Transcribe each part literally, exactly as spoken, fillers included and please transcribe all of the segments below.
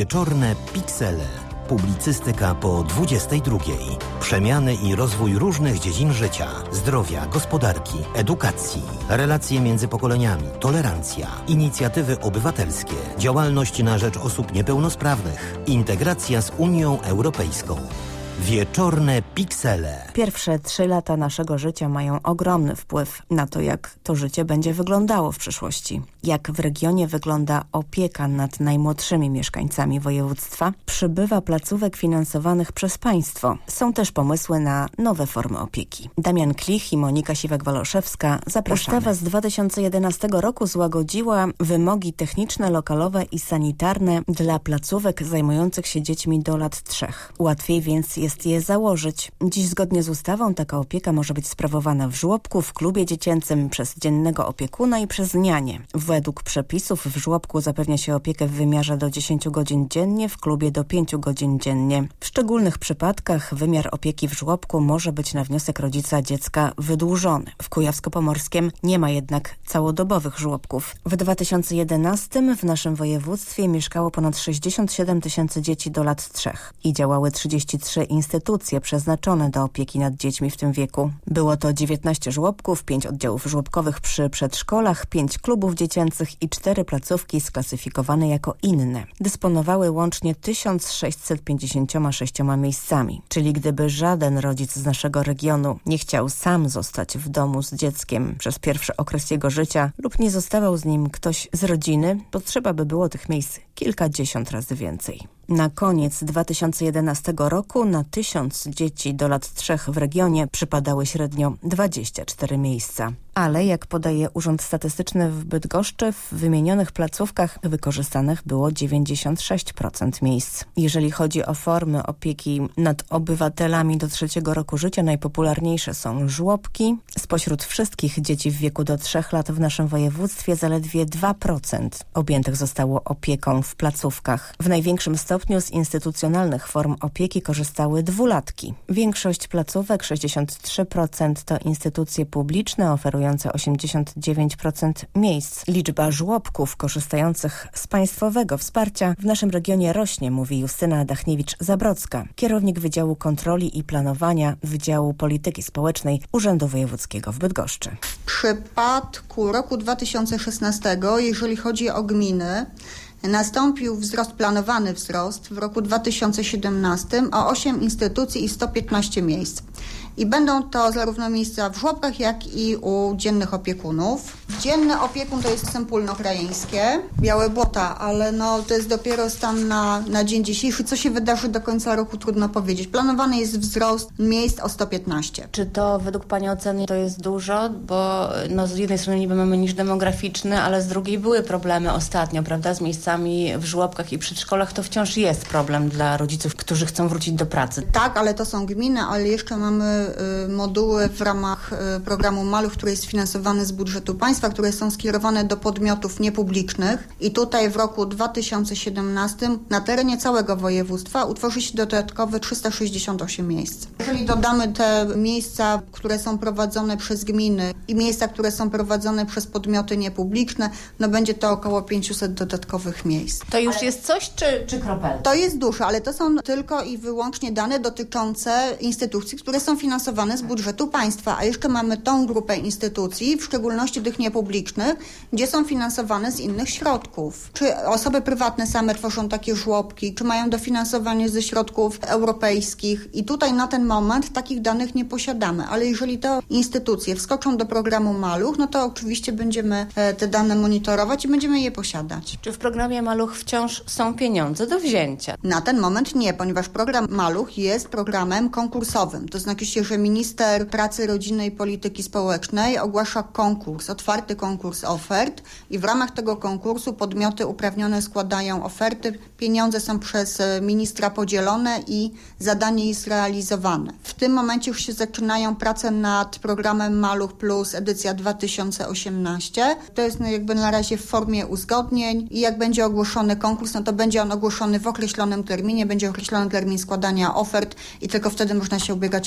Wieczorne Piksele. Publicystyka po dwudziestej drugiej. Przemiany i rozwój różnych dziedzin życia. Zdrowia, gospodarki, edukacji. Relacje między pokoleniami, tolerancja. Inicjatywy obywatelskie. Działalność na rzecz osób niepełnosprawnych. Integracja z Unią Europejską. Wieczorne Piksele. Pierwsze trzy lata naszego życia mają ogromny wpływ na to, jak to życie będzie wyglądało w przyszłości. Jak w regionie wygląda opieka nad najmłodszymi mieszkańcami województwa. Przybywa placówek finansowanych przez państwo. Są też pomysły na nowe formy opieki. Damian Klich i Monika Siwek-Waloszewska, zapraszamy. Ustawa z dwa tysiące jedenastego roku złagodziła wymogi techniczne, lokalowe i sanitarne dla placówek zajmujących się dziećmi do lat trzech. Łatwiej więc jest je założyć. Dziś zgodnie z ustawą taka opieka może być sprawowana w żłobku, w klubie dziecięcym, przez dziennego opiekuna i przez nianię. Według przepisów w żłobku zapewnia się opiekę w wymiarze do dziesięciu godzin dziennie, w klubie do pięciu godzin dziennie. W szczególnych przypadkach wymiar opieki w żłobku może być na wniosek rodzica dziecka wydłużony. W Kujawsko-Pomorskiem nie ma jednak całodobowych żłobków. W dwa tysiące jedenastym w naszym województwie mieszkało ponad sześćdziesiąt siedem tysięcy dzieci do lat trzech i działały trzydzieści trzy instytucje przeznaczone do opieki nad dziećmi w tym wieku. Było to dziewiętnaście żłobków, pięć oddziałów żłobkowych przy przedszkolach, pięć klubów dziecięcych i cztery placówki sklasyfikowane jako inne. Dysponowały łącznie tysiąc sześćset pięćdziesięcioma sześcioma miejscami. Czyli gdyby żaden rodzic z naszego regionu nie chciał sam zostać w domu z dzieckiem przez pierwszy okres jego życia lub nie zostawał z nim ktoś z rodziny, potrzeba by było tych miejsc kilkadziesiąt razy więcej. Na koniec dwa tysiące jedenastego roku na tysiąc dzieci do lat trzech w regionie przypadały średnio dwadzieścia cztery miejsca. Ale jak podaje Urząd Statystyczny w Bydgoszczy, w wymienionych placówkach wykorzystanych było dziewięćdziesiąt sześć procent miejsc. Jeżeli chodzi o formy opieki nad obywatelami do trzeciego roku życia, najpopularniejsze są żłobki. Spośród wszystkich dzieci w wieku do trzech lat w naszym województwie zaledwie dwa procent objętych zostało opieką w placówkach. W największym stopniu z instytucjonalnych form opieki korzystały dwulatki. Większość placówek, sześćdziesiąt trzy procent, to instytucje publiczne oferujące osiemdziesiąt dziewięć procent miejsc. Liczba żłobków korzystających z państwowego wsparcia w naszym regionie rośnie, mówi Justyna Dachniewicz-Zabrocka, kierownik Wydziału Kontroli i Planowania Wydziału Polityki Społecznej Urzędu Wojewódzkiego w Bydgoszczy. W przypadku roku dwa tysiące szesnastego, jeżeli chodzi o gminy, nastąpił wzrost, planowany wzrost w roku dwa tysiące siedemnastym o osiem instytucji i sto piętnaście miejsc. I będą to zarówno miejsca w żłobkach, jak i u dziennych opiekunów. Dzienny opiekun to jest Sępólno-Krajeńskie, Białe Błota, ale no to jest dopiero stan na, na dzień dzisiejszy. Co się wydarzy do końca roku, trudno powiedzieć. Planowany jest wzrost miejsc o sto piętnaście. Czy to według Pani oceny to jest dużo? Bo no, z jednej strony niby mamy niż demograficzny, ale z drugiej były problemy ostatnio, prawda? Z miejscami w żłobkach i przedszkolach to wciąż jest problem dla rodziców, którzy chcą wrócić do pracy. Tak, ale to są gminy, ale jeszcze mamy moduły w ramach programu Maluch, który jest finansowany z budżetu państwa, które są skierowane do podmiotów niepublicznych i tutaj w roku dwa tysiące siedemnastym na terenie całego województwa utworzy się dodatkowe trzysta sześćdziesiąt osiem miejsc. Jeżeli dodamy te miejsca, które są prowadzone przez gminy i miejsca, które są prowadzone przez podmioty niepubliczne, no będzie to około pięćset dodatkowych miejsc. To już ale... jest coś czy, czy kropelka? To jest dużo, ale to są tylko i wyłącznie dane dotyczące instytucji, które są finansowane z budżetu państwa, a jeszcze mamy tą grupę instytucji, w szczególności tych niepublicznych, gdzie są finansowane z innych środków. Czy osoby prywatne same tworzą takie żłobki, czy mają dofinansowanie ze środków europejskich i tutaj na ten moment takich danych nie posiadamy, ale jeżeli te instytucje wskoczą do programu Maluch, no to oczywiście będziemy te dane monitorować i będziemy je posiadać. Czy w programie Maluch wciąż są pieniądze do wzięcia? Na ten moment nie, ponieważ program Maluch jest programem konkursowym, to znaczy się, że minister pracy, rodziny i polityki społecznej ogłasza konkurs, otwarty konkurs ofert i w ramach tego konkursu podmioty uprawnione składają oferty. Pieniądze są przez ministra podzielone i zadanie jest realizowane. W tym momencie już się zaczynają prace nad programem Maluch Plus edycja dwa tysiące osiemnaście. To jest jakby na razie w formie uzgodnień i jak będzie ogłoszony konkurs, no to będzie on ogłoszony w określonym terminie, będzie określony termin składania ofert i tylko wtedy można się ubiegać o pieniądze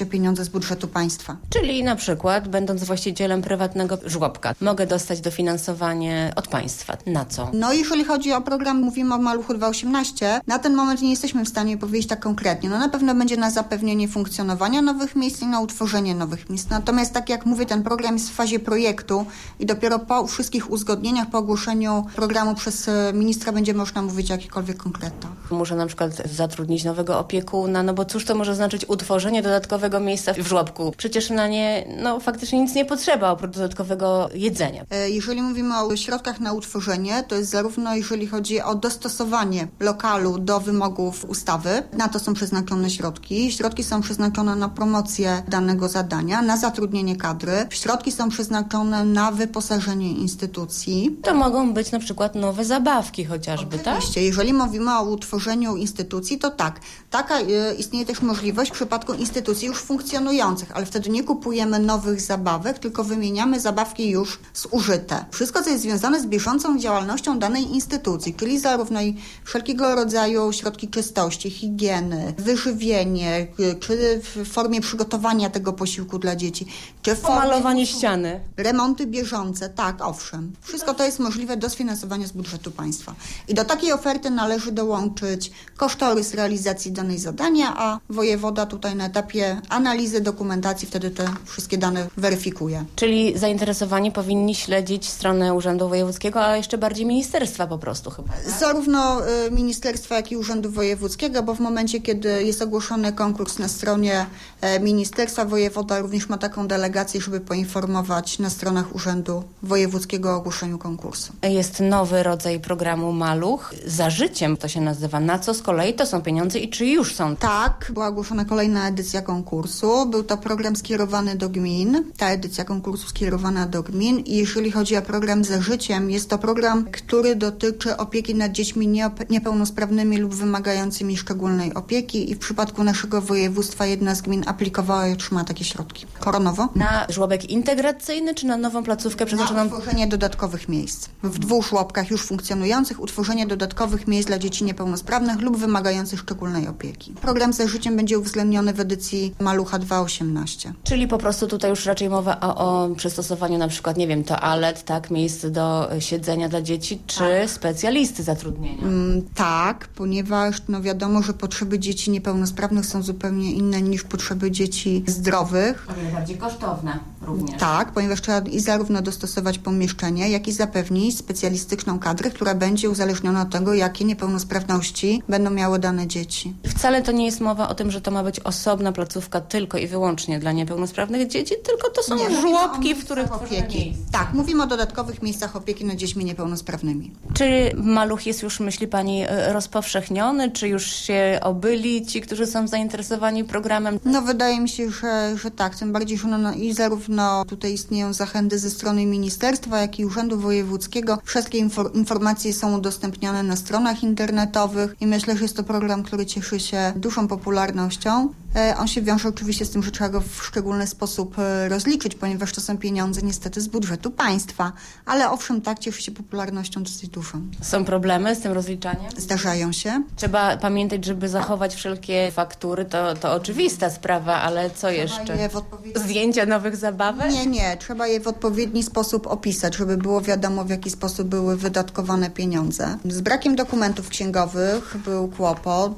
pieniądze z budżetu państwa. Czyli na przykład, będąc właścicielem prywatnego żłobka, mogę dostać dofinansowanie od państwa. Na co? No jeżeli chodzi o program, mówimy o Maluchu dwa osiemnaście, na ten moment nie jesteśmy w stanie powiedzieć tak konkretnie. No na pewno będzie na zapewnienie funkcjonowania nowych miejsc i na utworzenie nowych miejsc. Natomiast tak jak mówię, ten program jest w fazie projektu i dopiero po wszystkich uzgodnieniach, po ogłoszeniu programu przez ministra będzie można mówić o jakichkolwiek konkretach. Muszę na przykład zatrudnić nowego opiekuna, no bo cóż to może znaczyć utworzenie dodatkowego miejsca w żłobku? Przecież na nie, no faktycznie nic nie potrzeba oprócz dodatkowego jedzenia. Jeżeli mówimy o środkach na utworzenie, to jest zarówno jeżeli chodzi o dostosowanie lokalu do wymogów ustawy, na to są przeznaczone środki. Środki są przeznaczone na promocję danego zadania, na zatrudnienie kadry. Środki są przeznaczone na wyposażenie instytucji. To mogą być na przykład nowe zabawki chociażby, tak? Oczywiście, jeżeli mówimy o utworzeniu instytucji, to tak. Taka y, istnieje też możliwość w przypadku instytucji już funkcjonujących, ale wtedy nie kupujemy nowych zabawek, tylko wymieniamy zabawki już zużyte. Wszystko, co jest związane z bieżącą działalnością danej instytucji, czyli zarówno i wszelkiego rodzaju środki czystości, higieny, wyżywienie, y, czy w formie przygotowania tego posiłku dla dzieci, czy w formie Pomalowanie ściany. remonty bieżące, tak, owszem. Wszystko to jest możliwe do sfinansowania z budżetu państwa. I do takiej oferty należy dołączyć kosztorys realizacji danej zadania, a wojewoda tutaj na etapie analizy dokumentacji wtedy te wszystkie dane weryfikuje. Czyli zainteresowani powinni śledzić stronę Urzędu Wojewódzkiego, a jeszcze bardziej ministerstwa po prostu chyba. Tak? Zarówno y, ministerstwa, jak i Urzędu Wojewódzkiego, bo w momencie, kiedy jest ogłoszony konkurs na stronie y, ministerstwa, wojewoda również ma taką delegację, żeby poinformować na stronach Urzędu Wojewódzkiego o ogłoszeniu konkursu. Jest nowy rodzaj programu Maluch. Za życiem to się nazywa. Na co z kolei to są pieniądze i czy już są? Tak, była ogłoszona kolejna edycja konkursu. Był to program skierowany do gmin. Ta edycja konkursu skierowana do gmin. I jeżeli chodzi o program Za życiem, jest to program, który dotyczy opieki nad dziećmi niepełnosprawnymi lub wymagającymi szczególnej opieki. I w przypadku naszego województwa jedna z gmin aplikowała i otrzymała takie środki. Koronowo. Na żłobek integracyjny czy na nową placówkę przeznaczoną? Na utworzenie dodatkowych miejsc. W dwóch żłobkach już funkcjonujących utworzenie dodatkowych miejsc dla dzieci niepełnosprawnych lub wymagających szczególnej opieki. Program Za życiem będzie uwzględniony w edycji Malucha dwa osiemnaście. Czyli po prostu tutaj już raczej mowa o, o przystosowaniu na przykład, nie wiem, toalet, tak, miejsc do siedzenia dla dzieci, czy tak. specjalisty zatrudnienia? Mm, tak, ponieważ no wiadomo, że potrzeby dzieci niepełnosprawnych są zupełnie inne niż potrzeby dzieci zdrowych. O wiele bardziej kosztowne również. Tak, ponieważ trzeba i zarówno dostosować pomieszczenie, jak i zapewnić specjalistyczną kadrę, która będzie uzależniona od tego, jakie niepełnosprawności będą miały dane dzieci. Wcale to nie jest mowa o tym, że to ma być osobna placówka tylko i wyłącznie dla niepełnosprawnych dzieci, tylko to są nie, żłobki, w których opieki. Tak, mówimy o dodatkowych miejscach opieki nad dziećmi niepełnosprawnymi. Czy Maluch jest już, myśli Pani, rozpowszechniony? Czy już się obyli ci, którzy są zainteresowani programem? No wydaje mi się, że, że tak. Tym bardziej, że no, i zarówno tutaj istnieją zachęty ze strony ministerstwa, jak i Urzędu Wojewódzkiego. Wszystkie infor- informacje są udostępniane na stronach internetowych i myślę, że jest to program, który cieszy się dużą popularnością. E, on się wiąże oczywiście z tym, że trzeba go w szczególny sposób e, rozliczyć, ponieważ to są pieniądze niestety z budżetu państwa. Ale owszem, tak, cieszy się popularnością dosyć dużą. Są problemy z tym rozliczaniem? Zdarzają się. Trzeba pamiętać, żeby zachować wszelkie faktury, to, to oczywista sprawa, ale co trzeba jeszcze? Je w odpowiedni... Zdjęcia nowych zabawek? Nie, nie. Trzeba je w odpowiedni sposób opisać, żeby było wiadomo, w jaki sposób były wydatkowane pieniądze. Z brakiem dokumentów księgowych był kłopot.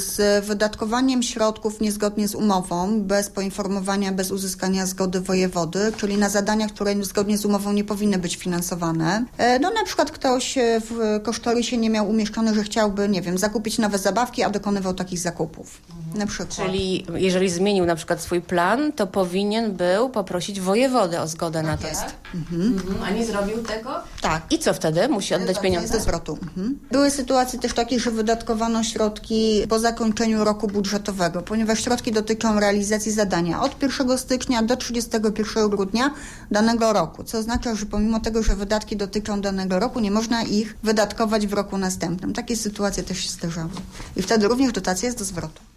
Z wydatkowaniem środków niezgodnie z umową, bez poinformowania, bez uzyskania zgody wojewody, czyli na zadania, które zgodnie z umową nie powinny być finansowane. No na przykład ktoś w kosztorysie nie miał umieszczone, że chciałby, nie wiem, zakupić nowe zabawki, a dokonywał takich zakupów. Na przykład. Czyli jeżeli zmienił na przykład swój plan, to powinien był poprosić wojewodę o zgodę tak na to. Jest. Mhm. Mhm. A nie zrobił tego? Tak. I co wtedy? Musi oddać jest pieniądze? Ze zwrotu. Mhm. Były sytuacje też takie, że wydatkowano środki po zakończeniu roku budżetowego, ponieważ środki dotyczą realizacji zadania od pierwszego stycznia do trzydziestego pierwszego grudnia danego roku, co oznacza, że pomimo tego, że wydatki dotyczą danego roku, nie można ich wydatkować w roku następnym. Takie sytuacje też się zdarzały. I wtedy również dotacja jest do zwrotu.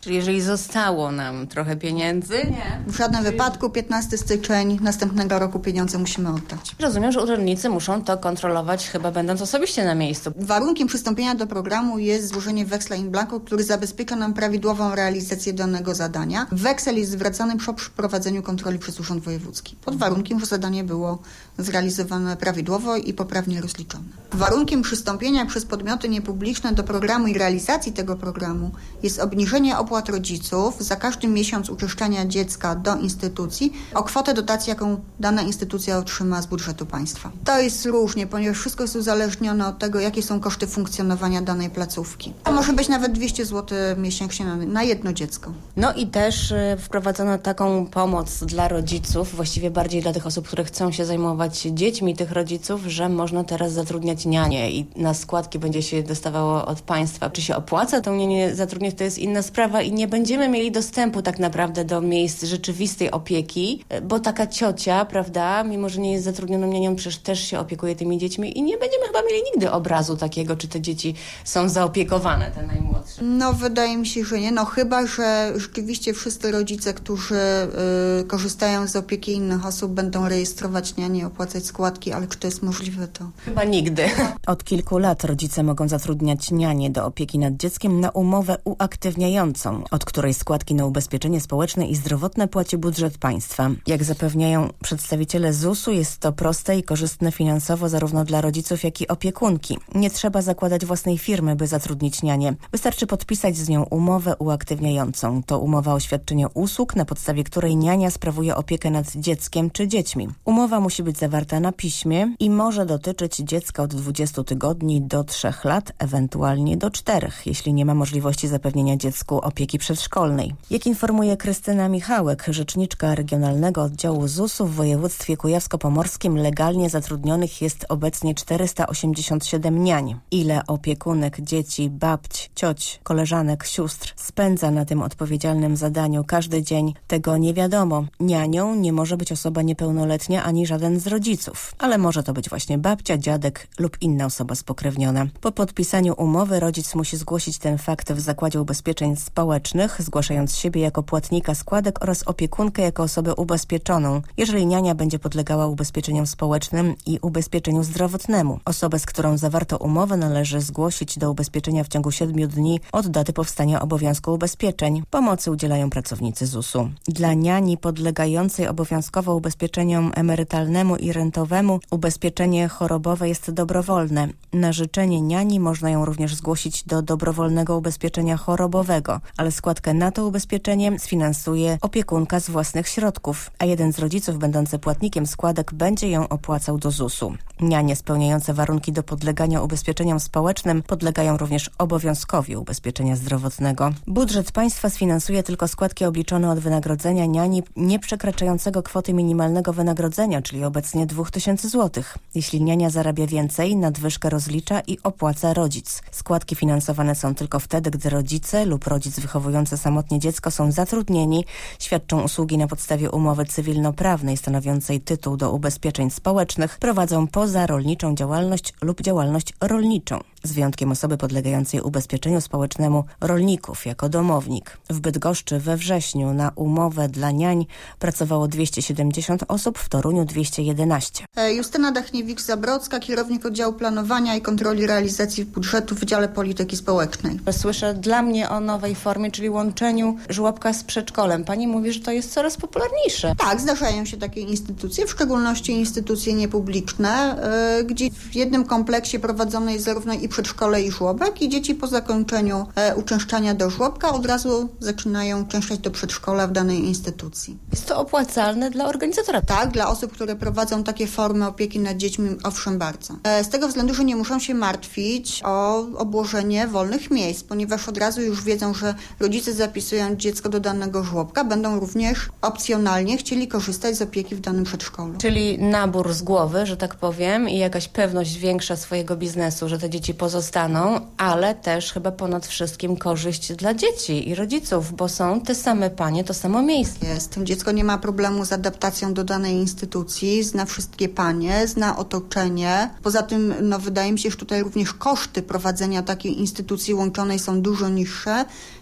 Czyli jeżeli zostało nam trochę pieniędzy... Nie. W żadnym wypadku piętnastego stycznia następnego roku pieniądze musimy oddać. Rozumiem, że urzędnicy muszą to kontrolować chyba będąc osobiście na miejscu. Warunkiem przystąpienia do programu jest złożenie weksla in blanco, który zabezpiecza nam prawidłową realizację danego zadania. Weksel jest zwracany po przeprowadzeniu kontroli przez Urząd Wojewódzki. Pod warunkiem, że zadanie było zrealizowane prawidłowo i poprawnie rozliczone. Warunkiem przystąpienia przez podmioty niepubliczne do programu i realizacji tego programu jest obniżenie opłat rodziców za każdy miesiąc uczęszczania dziecka do instytucji o kwotę dotacji, jaką dana instytucja otrzyma z budżetu państwa. To jest różnie, ponieważ wszystko jest uzależnione od tego, jakie są koszty funkcjonowania danej placówki. To może być nawet dwieście złotych miesięcznie na, na jedno dziecko. No i też y, wprowadzono taką pomoc dla rodziców, właściwie bardziej dla tych osób, które chcą się zajmować dziećmi tych rodziców, że można teraz zatrudniać nianie i na składki będzie się dostawało od państwa. Czy się opłaca tą nianię zatrudniać, to jest inna sprawa i nie będziemy mieli dostępu tak naprawdę do miejsc rzeczywistej opieki, bo taka ciocia, prawda, mimo że nie jest zatrudnioną nianią, przecież też się opiekuje tymi dziećmi i nie będziemy chyba mieli nigdy obrazu takiego, czy te dzieci są zaopiekowane, te najmłodsze. No wydaje mi się, że nie. No chyba, że rzeczywiście wszyscy rodzice, którzy y, korzystają z opieki innych osób, będą rejestrować nianie, opłacać składki, ale czy to jest możliwe, to... Chyba nigdy. Od kilku lat rodzice mogą zatrudniać nianie do opieki nad dzieckiem na umowę uaktywniającą, od której składki na ubezpieczenie społeczne i zdrowotne płaci budżet państwa. Jak zapewniają przedstawiciele zusu, jest to proste i korzystne finansowo zarówno dla rodziców, jak i opiekunki. Nie trzeba zakładać własnej firmy, by zatrudnić nianię. Wystarczy podpisać z nią umowę uaktywniającą. To umowa o świadczenie usług, na podstawie której niania sprawuje opiekę nad dzieckiem czy dziećmi. Umowa musi być zawarta na piśmie i może dotyczyć dziecka od dwudziestu tygodni do trzech lat, ewentualnie do czterech, jeśli nie ma możliwości zapewnienia dziecku opieki przedszkolnej. Jak informuje Krystyna Michałek, rzeczniczka Regionalnego Oddziału zusu w województwie kujawsko-pomorskim, legalnie zatrudnionych jest obecnie czterysta osiemdziesiąt siedem niań. Ile opiekunek dzieci, babć, cioć, koleżanek, sióstr spędza na tym odpowiedzialnym zadaniu każdy dzień, tego nie wiadomo. Nianią nie może być osoba niepełnoletnia ani żaden z rodziców, ale może to być właśnie babcia, dziadek lub inna osoba spokrewniona. Po podpisaniu umowy rodzic musi zgłosić ten fakt w Zakładzie Ubezpieczeń Społecznych, zgłaszając siebie jako płatnika składek oraz opiekunkę jako osobę ubezpieczoną, jeżeli niania będzie podlegała ubezpieczeniom społecznym i ubezpieczeniu zdrowotnemu. Osobę, z którą zawarto umowę, należy zgłosić do ubezpieczenia w ciągu siedmiu dni od daty powstania obowiązku ubezpieczeń. Pomocy udzielają pracownicy zusu. Dla niani podlegającej obowiązkowo ubezpieczeniom emerytalnemu i rentowemu ubezpieczenie chorobowe jest dobrowolne. Na życzenie niani można ją również zgłosić do dobrowolnego ubezpieczenia chorobowego, ale składkę na to ubezpieczenie sfinansuje opiekunka z własnych środków, a jeden z rodziców będący płatnikiem składek będzie ją opłacał do zusu. Nianie spełniające warunki do podlegania ubezpieczeniom społecznym podlegają również obowiązkowi ubezpieczenia zdrowotnego. Budżet państwa sfinansuje tylko składki obliczone od wynagrodzenia niani nie przekraczającego kwoty minimalnego wynagrodzenia, czyli obecnie dwa tysiące złotych. Jeśli niania zarabia więcej, nadwyżkę rozlicza i opłaca rodzic. Składki finansowane są tylko wtedy, gdy rodzice lub rodzic wychowujący samotnie dziecko są zatrudnieni, świadczą usługi na podstawie umowy cywilnoprawnej stanowiącej tytuł do ubezpieczeń społecznych, prowadzą pozarolniczą działalność lub działalność rolniczą, z wyjątkiem osoby podlegającej ubezpieczeniu społecznemu rolników jako domownik. W Bydgoszczy we wrześniu na umowę dla niań pracowało dwieście siedemdziesiąt osób, w Toruniu dwieście jedenaście. Justyna Dachniewicz-Zabrodzka, kierownik oddziału planowania i kontroli realizacji budżetu w Wydziale Polityki Społecznej. Słyszę dla mnie o nowej formie, czyli łączeniu żłobka z przedszkolem. Pani mówi, że to jest coraz popularniejsze. Tak, zdarzają się takie instytucje, w szczególności instytucje niepubliczne, yy, gdzie w jednym kompleksie prowadzone jest zarówno i przedszkole, i żłobek, i dzieci po zakończeniu e, uczęszczania do żłobka od razu zaczynają uczęszczać do przedszkola w danej instytucji. Jest to opłacalne dla organizatora? Tak, dla osób, które prowadzą takie formy opieki nad dziećmi, owszem, bardzo. E, z tego względu, że nie muszą się martwić o obłożenie wolnych miejsc, ponieważ od razu już wiedzą, że rodzice zapisując dziecko do danego żłobka będą również opcjonalnie chcieli korzystać z opieki w danym przedszkolu. Czyli nabór z głowy, że tak powiem, i jakaś pewność większa swojego biznesu, że te dzieci pozostaną, ale też chyba ponad wszystkim korzyść dla dzieci i rodziców, bo są te same panie, to samo miejsce. Jest. Dziecko nie ma problemu z adaptacją do danej instytucji, zna wszystkie panie, zna otoczenie. Poza tym, no wydaje mi się, że tutaj również koszty prowadzenia takiej instytucji łączonej są dużo niższe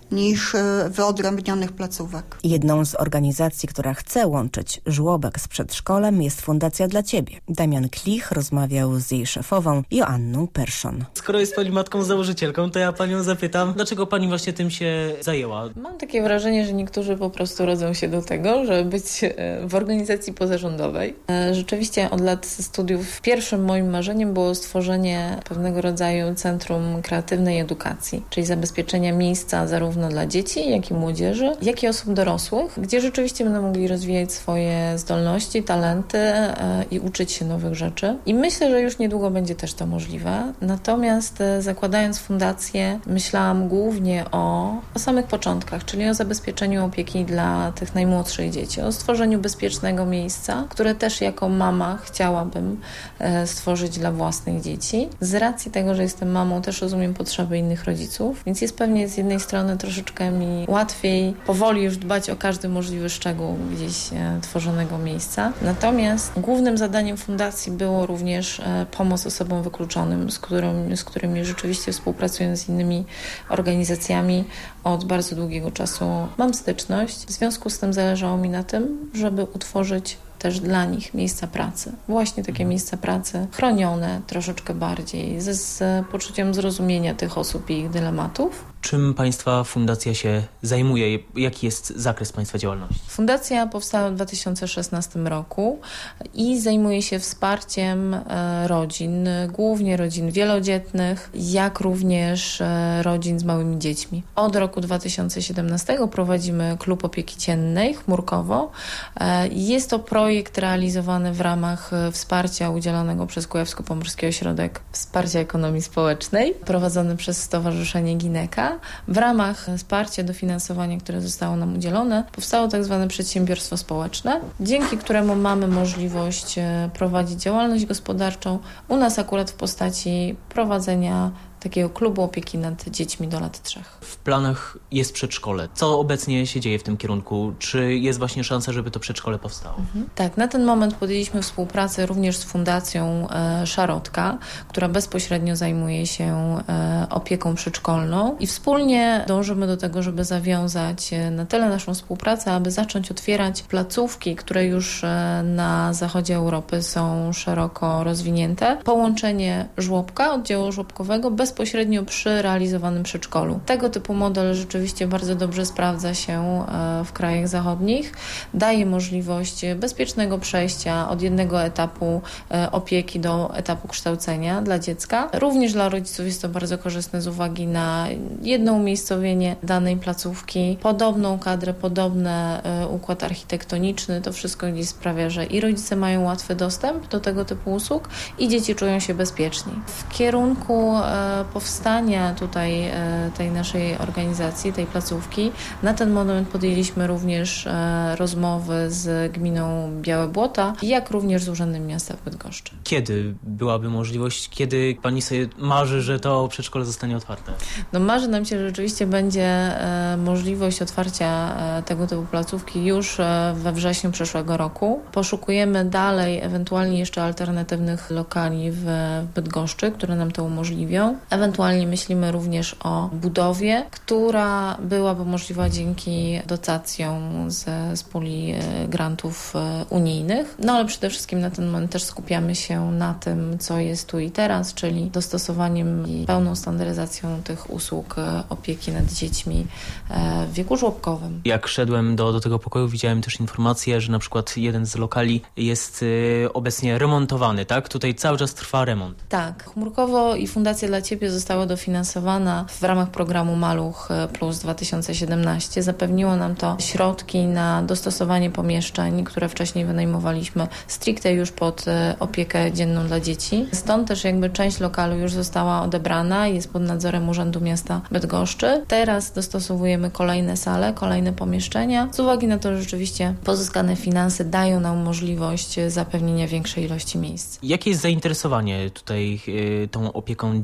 niż wyodrębnionych placówek. Jedną z organizacji, która chce łączyć żłobek z przedszkolem, jest Fundacja dla Ciebie. Damian Klich rozmawiał z jej szefową Joanną Perszon. Skoro jest pani matką założycielką, to ja panią zapytam, dlaczego pani właśnie tym się zajęła? Mam takie wrażenie, że niektórzy po prostu rodzą się do tego, żeby być w organizacji pozarządowej. Rzeczywiście od lat studiów pierwszym moim marzeniem było stworzenie pewnego rodzaju centrum kreatywnej edukacji, czyli zabezpieczenia miejsca zarówno dla dzieci, jak i młodzieży, jak i osób dorosłych, gdzie rzeczywiście będą mogli rozwijać swoje zdolności, talenty i uczyć się nowych rzeczy. I myślę, że już niedługo będzie też to możliwe. Natomiast zakładając fundację, myślałam głównie o, o samych początkach, czyli o zabezpieczeniu opieki dla tych najmłodszych dzieci, o stworzeniu bezpiecznego miejsca, które też jako mama chciałabym stworzyć dla własnych dzieci. Z racji tego, że jestem mamą, też rozumiem potrzeby innych rodziców, więc jest pewnie z jednej strony troszeczkę mi łatwiej powoli już dbać o każdy możliwy szczegół gdzieś tworzonego miejsca. Natomiast głównym zadaniem fundacji było również pomoc osobom wykluczonym, z, którym, z którymi rzeczywiście współpracując z innymi organizacjami od bardzo długiego czasu mam styczność. W związku z tym zależało mi na tym, żeby utworzyć też dla nich miejsca pracy. Właśnie takie miejsca pracy chronione troszeczkę bardziej, z, z poczuciem zrozumienia tych osób i ich dylematów. Czym Państwa fundacja się zajmuje? Jaki jest zakres Państwa działalności? Fundacja powstała w dwa tysiące szesnastym roku i zajmuje się wsparciem rodzin, głównie rodzin wielodzietnych, jak również rodzin z małymi dziećmi. Od roku dwa tysiące siedemnastego prowadzimy klub opieki dziennej Chmurkowo. Jest to projekt realizowany w ramach wsparcia udzielonego przez Kujawsko-Pomorski Ośrodek Wsparcia Ekonomii Społecznej, prowadzony przez Stowarzyszenie Gineka. W ramach wsparcia, dofinansowania, które zostało nam udzielone, powstało tak zwane przedsiębiorstwo społeczne, dzięki któremu mamy możliwość prowadzić działalność gospodarczą, u nas akurat w postaci prowadzenia takiego klubu opieki nad dziećmi do lat trzech. W planach jest przedszkole. Co obecnie się dzieje w tym kierunku? Czy jest właśnie szansa, żeby to przedszkole powstało? Mhm. Tak, na ten moment podjęliśmy współpracę również z Fundacją e, Szarotka, która bezpośrednio zajmuje się e, opieką przedszkolną i wspólnie dążymy do tego, żeby zawiązać na tyle naszą współpracę, aby zacząć otwierać placówki, które już e, na zachodzie Europy są szeroko rozwinięte. Połączenie żłobka, oddziału żłobkowego bez bezpośrednio przy realizowanym przedszkolu. Tego typu model rzeczywiście bardzo dobrze sprawdza się w krajach zachodnich. Daje możliwość bezpiecznego przejścia od jednego etapu opieki do etapu kształcenia dla dziecka. Również dla rodziców jest to bardzo korzystne z uwagi na jedno umiejscowienie danej placówki, podobną kadrę, podobny układ architektoniczny. To wszystko gdzieś sprawia, że i rodzice mają łatwy dostęp do tego typu usług i dzieci czują się bezpieczniej. W kierunku powstania tutaj tej naszej organizacji, tej placówki, na ten moment podjęliśmy również rozmowy z gminą Białe Błota, jak również z Urzędem Miasta w Bydgoszczy. Kiedy byłaby możliwość, kiedy pani sobie marzy, że to przedszkole zostanie otwarte? No marzy nam się, że rzeczywiście będzie możliwość otwarcia tego typu placówki już we wrześniu przyszłego roku. Poszukujemy dalej ewentualnie jeszcze alternatywnych lokali w Bydgoszczy, które nam to umożliwią. Ewentualnie myślimy również o budowie, która byłaby możliwa dzięki dotacjom z, z puli grantów unijnych. No ale przede wszystkim na ten moment też skupiamy się na tym, co jest tu i teraz, czyli dostosowaniem i pełną standaryzacją tych usług opieki nad dziećmi w wieku żłobkowym. Jak szedłem do, do tego pokoju, widziałem też informację, że na przykład jeden z lokali jest y, obecnie remontowany, tak? Tutaj cały czas trwa remont. Tak. Chmurkowo i Fundacja dla Ciebie została dofinansowana w ramach programu Maluch Plus dwa tysiące siedemnaście. Zapewniło nam to środki na dostosowanie pomieszczeń, które wcześniej wynajmowaliśmy stricte już pod opiekę dzienną dla dzieci. Stąd też jakby część lokalu już została odebrana, jest pod nadzorem Urzędu Miasta Bydgoszczy. Teraz dostosowujemy kolejne sale, kolejne pomieszczenia. Z uwagi na to, że rzeczywiście pozyskane finanse dają nam możliwość zapewnienia większej ilości miejsc. Jakie jest zainteresowanie tutaj y, tą opieką dzienną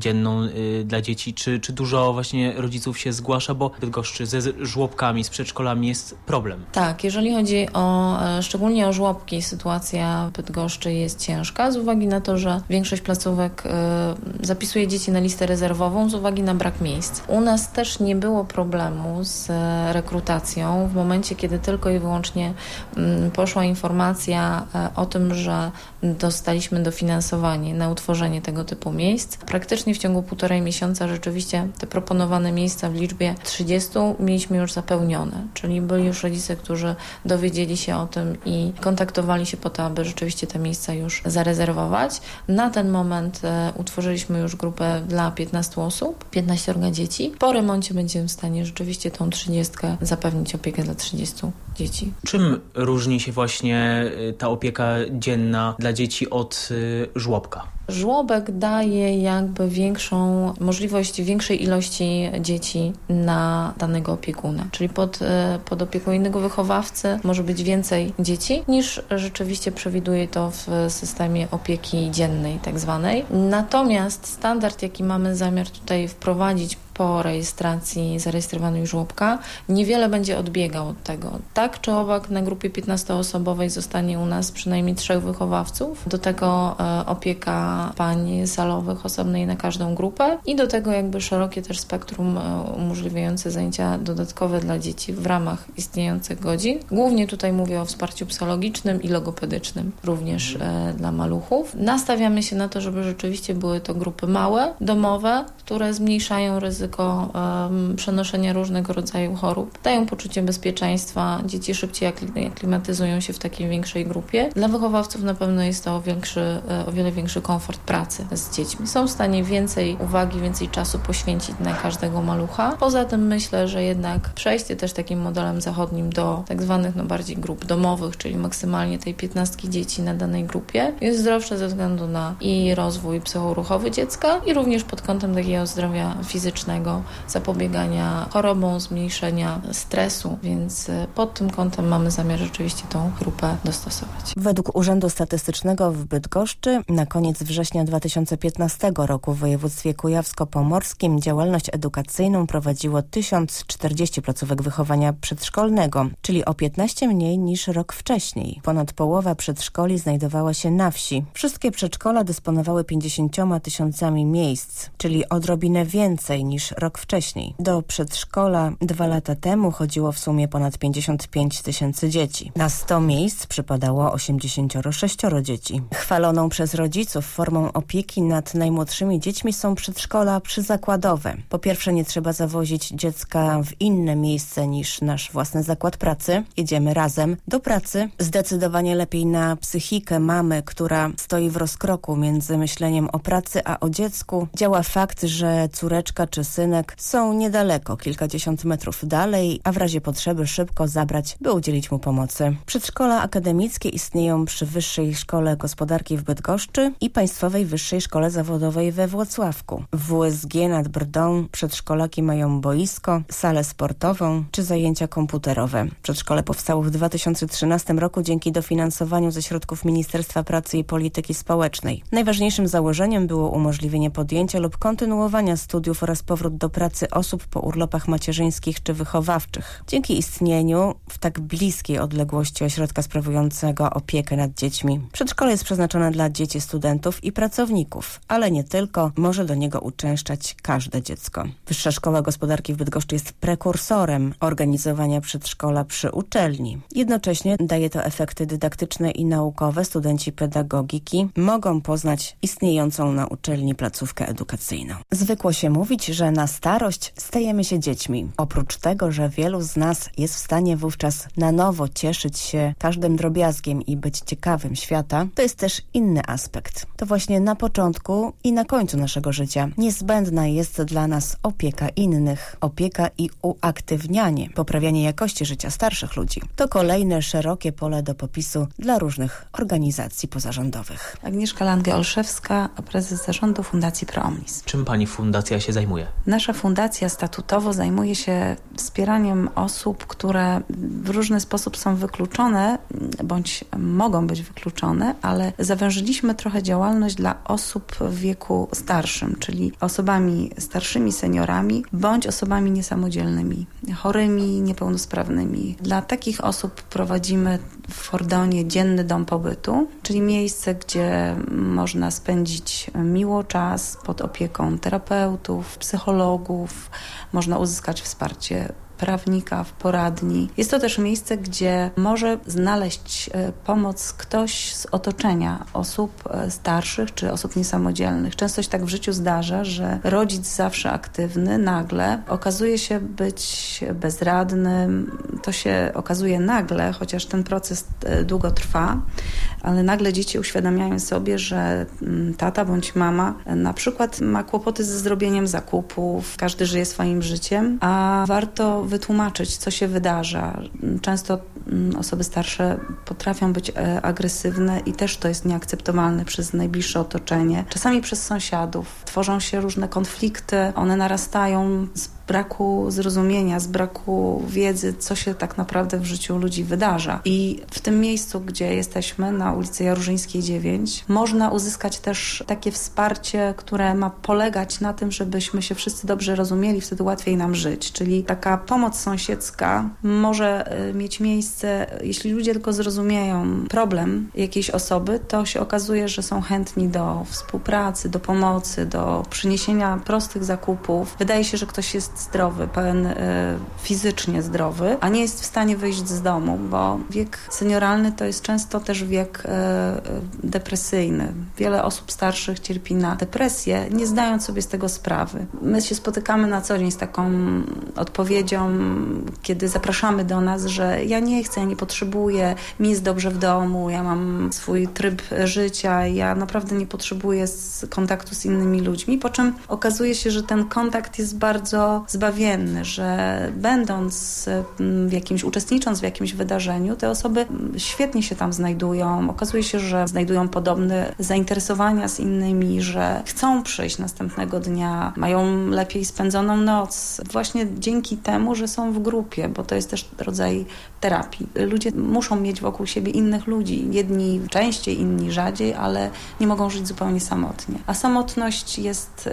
y, dla dzieci? Czy, czy dużo właśnie rodziców się zgłasza, bo w Bydgoszczy ze żłobkami, z przedszkolami jest problem? Tak, jeżeli chodzi o, e, szczególnie o żłobki, sytuacja w Bydgoszczy jest ciężka z uwagi na to, że większość placówek e, zapisuje dzieci na listę rezerwową z uwagi na brak miejsc. U nas też nie było problemu z e, rekrutacją w momencie, kiedy tylko i wyłącznie m, poszła informacja e, o tym, że dostaliśmy dofinansowanie na utworzenie tego typu miejsc. Praktycznie w ciągu półtorej miesiąca rzeczywiście te proponowane miejsca w liczbie trzydziestu mieliśmy już zapełnione, czyli byli już rodzice, którzy dowiedzieli się o tym i kontaktowali się po to, aby rzeczywiście te miejsca już zarezerwować. Na ten moment e, utworzyliśmy już grupę dla piętnastu osób, piętnaściorga dzieci. Po remoncie będziemy w stanie rzeczywiście tą trzydziestkę zapewnić opiekę dla trzydziestu dzieci. Czym różni się właśnie ta opieka dzienna dla dzieci od y, żłobka? Żłobek daje jakby większą możliwość większej ilości dzieci na danego opiekuna. Czyli pod, pod opieką innego wychowawcy może być więcej dzieci niż rzeczywiście przewiduje to w systemie opieki dziennej tak zwanej. Natomiast standard, jaki mamy zamiar tutaj wprowadzić po rejestracji zarejestrowanej żłobka, niewiele będzie odbiegał od tego. Tak czy owak na grupie piętnastoosobowej zostanie u nas przynajmniej trzech wychowawców. Do tego e, opieka pań salowych osobnej na każdą grupę i do tego jakby szerokie też spektrum e, umożliwiające zajęcia dodatkowe dla dzieci w ramach istniejących godzin. Głównie tutaj mówię o wsparciu psychologicznym i logopedycznym, również e, dla maluchów. Nastawiamy się na to, żeby rzeczywiście były to grupy małe, domowe, które zmniejszają ryzyko Um, przenoszenia różnego rodzaju chorób. Dają poczucie bezpieczeństwa. Dzieci szybciej aklimatyzują się w takiej większej grupie. Dla wychowawców na pewno jest to o, większy, o wiele większy komfort pracy z dziećmi. Są w stanie więcej uwagi, więcej czasu poświęcić na każdego malucha. Poza tym myślę, że jednak przejście też takim modelem zachodnim do tak zwanych no, bardziej grup domowych, czyli maksymalnie tej piętnastki dzieci na danej grupie jest zdrowsze ze względu na i rozwój psychoruchowy dziecka i również pod kątem takiego zdrowia fizycznego, zapobiegania chorobom, zmniejszenia stresu, więc pod tym kątem mamy zamiar rzeczywiście tą grupę dostosować. Według Urzędu Statystycznego w Bydgoszczy na koniec września dwa tysiące piętnastego roku w województwie kujawsko-pomorskim działalność edukacyjną prowadziło tysiąc czterdzieści placówek wychowania przedszkolnego, czyli o piętnaście mniej niż rok wcześniej. Ponad połowa przedszkoli znajdowała się na wsi. Wszystkie przedszkola dysponowały pięćdziesięcioma tysiącami miejsc, czyli odrobinę więcej niż rok wcześniej. Do przedszkola dwa lata temu chodziło w sumie ponad pięćdziesiąt pięć tysięcy dzieci. Na sto miejsc przypadało osiemdziesiąt sześć dzieci. Chwaloną przez rodziców formą opieki nad najmłodszymi dziećmi są przedszkola przyzakładowe. Po pierwsze, nie trzeba zawozić dziecka w inne miejsce niż nasz własny zakład pracy. Jedziemy razem do pracy. Zdecydowanie lepiej na psychikę mamy, która stoi w rozkroku między myśleniem o pracy a o dziecku. Działa fakt, że córeczka czy synek są niedaleko, kilkadziesiąt metrów dalej, a w razie potrzeby szybko zabrać, by udzielić mu pomocy. Przedszkola akademickie istnieją przy Wyższej Szkole Gospodarki w Bydgoszczy i Państwowej Wyższej Szkole Zawodowej we Włocławku. W W S G nad Brdą przedszkolaki mają boisko, salę sportową czy zajęcia komputerowe. Przedszkole powstało w dwa tysiące trzynastym roku dzięki dofinansowaniu ze środków Ministerstwa Pracy i Polityki Społecznej. Najważniejszym założeniem było umożliwienie podjęcia lub kontynuowania studiów oraz powrót do pracy osób po urlopach macierzyńskich czy wychowawczych. Dzięki istnieniu w tak bliskiej odległości ośrodka sprawującego opiekę nad dziećmi. Przedszkole jest przeznaczone dla dzieci, studentów i pracowników, ale nie tylko, może do niego uczęszczać każde dziecko. Wyższa Szkoła Gospodarki w Bydgoszczy jest prekursorem organizowania przedszkola przy uczelni. Jednocześnie daje to efekty dydaktyczne i naukowe. Studenci pedagogiki mogą poznać istniejącą na uczelni placówkę edukacyjną. Zwykło się mówić, że na starość stajemy się dziećmi. Oprócz tego, że wielu z nas jest w stanie wówczas na nowo cieszyć się każdym drobiazgiem i być ciekawym świata, to jest też inny aspekt. To właśnie na początku i na końcu naszego życia niezbędna jest dla nas opieka innych, opieka i uaktywnianie, poprawianie jakości życia starszych ludzi. To kolejne szerokie pole do popisu dla różnych organizacji pozarządowych. Agnieszka Lange-Olszewska, prezes zarządu Fundacji Pro Omnis. Czym pani fundacja się zajmuje? Nasza fundacja statutowo zajmuje się wspieraniem osób, które w różny sposób są wykluczone, bądź mogą być wykluczone, ale zawężyliśmy trochę działalność dla osób w wieku starszym, czyli osobami starszymi, seniorami, bądź osobami niesamodzielnymi, chorymi, niepełnosprawnymi. Dla takich osób prowadzimy w Fordonie dzienny dom pobytu, czyli miejsce, gdzie można spędzić miło czas pod opieką terapeutów, psychologów, można uzyskać wsparcie prawnika w poradni. Jest to też miejsce, gdzie może znaleźć pomoc ktoś z otoczenia osób starszych czy osób niesamodzielnych. Często się tak w życiu zdarza, że rodzic zawsze aktywny nagle okazuje się być bezradnym. To się okazuje nagle, chociaż ten proces długo trwa, ale nagle dzieci uświadamiają sobie, że tata bądź mama na przykład ma kłopoty ze zrobieniem zakupów, każdy żyje swoim życiem, a warto wytłumaczyć, co się wydarza. Często osoby starsze potrafią być agresywne i też to jest nieakceptowalne przez najbliższe otoczenie. Czasami przez sąsiadów. Tworzą się różne konflikty, one narastają z braku zrozumienia, z braku wiedzy, co się tak naprawdę w życiu ludzi wydarza. I w tym miejscu, gdzie jesteśmy, na ulicy Jarużyńskiej dziewięć, można uzyskać też takie wsparcie, które ma polegać na tym, żebyśmy się wszyscy dobrze rozumieli, wtedy łatwiej nam żyć. Czyli taka pomoc sąsiedzka może mieć miejsce, jeśli ludzie tylko zrozumieją problem jakiejś osoby, to się okazuje, że są chętni do współpracy, do pomocy, do przyniesienia prostych zakupów. Wydaje się, że ktoś jest zdrowy, pełen y, fizycznie zdrowy, a nie jest w stanie wyjść z domu, bo wiek senioralny to jest często też wiek y, y, depresyjny. Wiele osób starszych cierpi na depresję, nie zdając sobie z tego sprawy. My się spotykamy na co dzień z taką odpowiedzią, kiedy zapraszamy do nas, że ja nie chcę, nie potrzebuję, mi jest dobrze w domu, ja mam swój tryb życia, ja naprawdę nie potrzebuję kontaktu z innymi ludźmi, po czym okazuje się, że ten kontakt jest bardzo zbawienny, że będąc w jakimś, uczestnicząc w jakimś wydarzeniu, te osoby świetnie się tam znajdują. Okazuje się, że znajdują podobne zainteresowania z innymi, że chcą przyjść następnego dnia, mają lepiej spędzoną noc. Właśnie dzięki temu, że są w grupie, bo to jest też rodzaj terapii. Ludzie muszą mieć wokół siebie innych ludzi. Jedni częściej, inni rzadziej, ale nie mogą żyć zupełnie samotnie. A samotność jest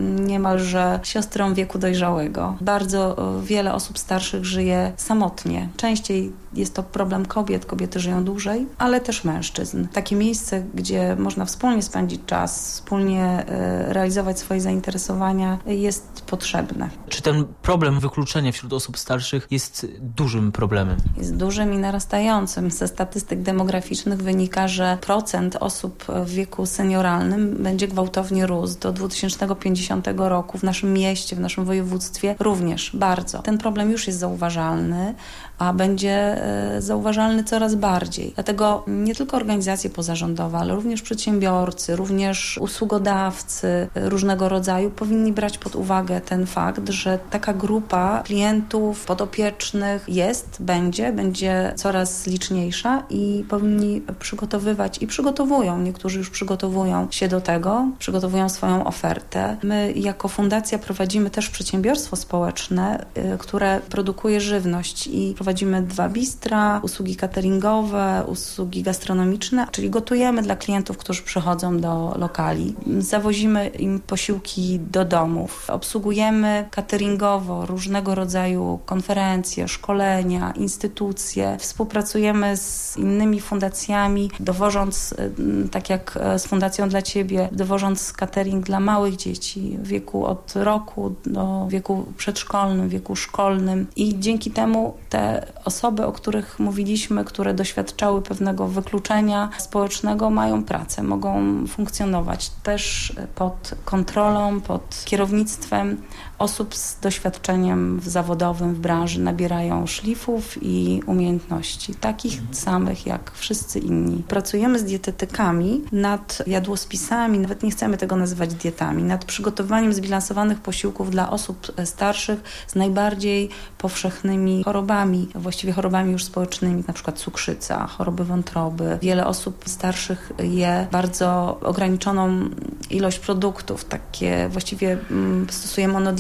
niemalże siostrą wieku dojrzałego. Bardzo wiele osób starszych żyje samotnie. Częściej jest to problem kobiet. Kobiety żyją dłużej, ale też mężczyzn. Takie miejsce, gdzie można wspólnie spędzić czas, wspólnie realizować swoje zainteresowania, jest potrzebne. Czy ten problem wykluczenia wśród osób starszych jest dużym problemem? Jest dużym i narastającym. Ze statystyk demograficznych wynika, że procent osób w wieku senioralnym będzie gwałtownie rósł do dwa tysiące pięćdziesiątego roku w naszym mieście, w naszym województwie również bardzo. Ten problem już jest zauważalny, a będzie zauważalny coraz bardziej. Dlatego nie tylko organizacje pozarządowe, ale również przedsiębiorcy, również usługodawcy różnego rodzaju powinni brać pod uwagę ten fakt, że taka grupa klientów podopiecznych jest, będzie, będzie coraz liczniejsza i powinni przygotowywać i przygotowują, niektórzy już przygotowują się do tego, przygotowują swoją ofertę. My jako fundacja prowadzimy też przedsiębiorstwo społeczne, które produkuje żywność i prowadzimy dwa bistra, usługi cateringowe, usługi gastronomiczne, czyli gotujemy dla klientów, którzy przychodzą do lokali. Zawozimy im posiłki do domów. Obsługujemy cateringowo różnego rodzaju konferencje, szkolenia, instytucje. Współpracujemy z innymi fundacjami, dowożąc, tak jak z Fundacją dla Ciebie, dowożąc catering dla małych dzieci w wieku od roku do wieku przedszkolnym, wieku szkolnym i dzięki temu te osoby, o których mówiliśmy, które doświadczały pewnego wykluczenia społecznego, mają pracę, mogą funkcjonować też pod kontrolą, pod kierownictwem osób z doświadczeniem zawodowym w branży, nabierają szlifów i umiejętności, takich samych jak wszyscy inni. Pracujemy z dietetykami nad jadłospisami, nawet nie chcemy tego nazywać dietami, nad przygotowaniem zbilansowanych posiłków dla osób starszych z najbardziej powszechnymi chorobami, właściwie chorobami już społecznymi, na przykład cukrzyca, choroby wątroby. Wiele osób starszych je bardzo ograniczoną ilość produktów, takie właściwie stosuje monodietę,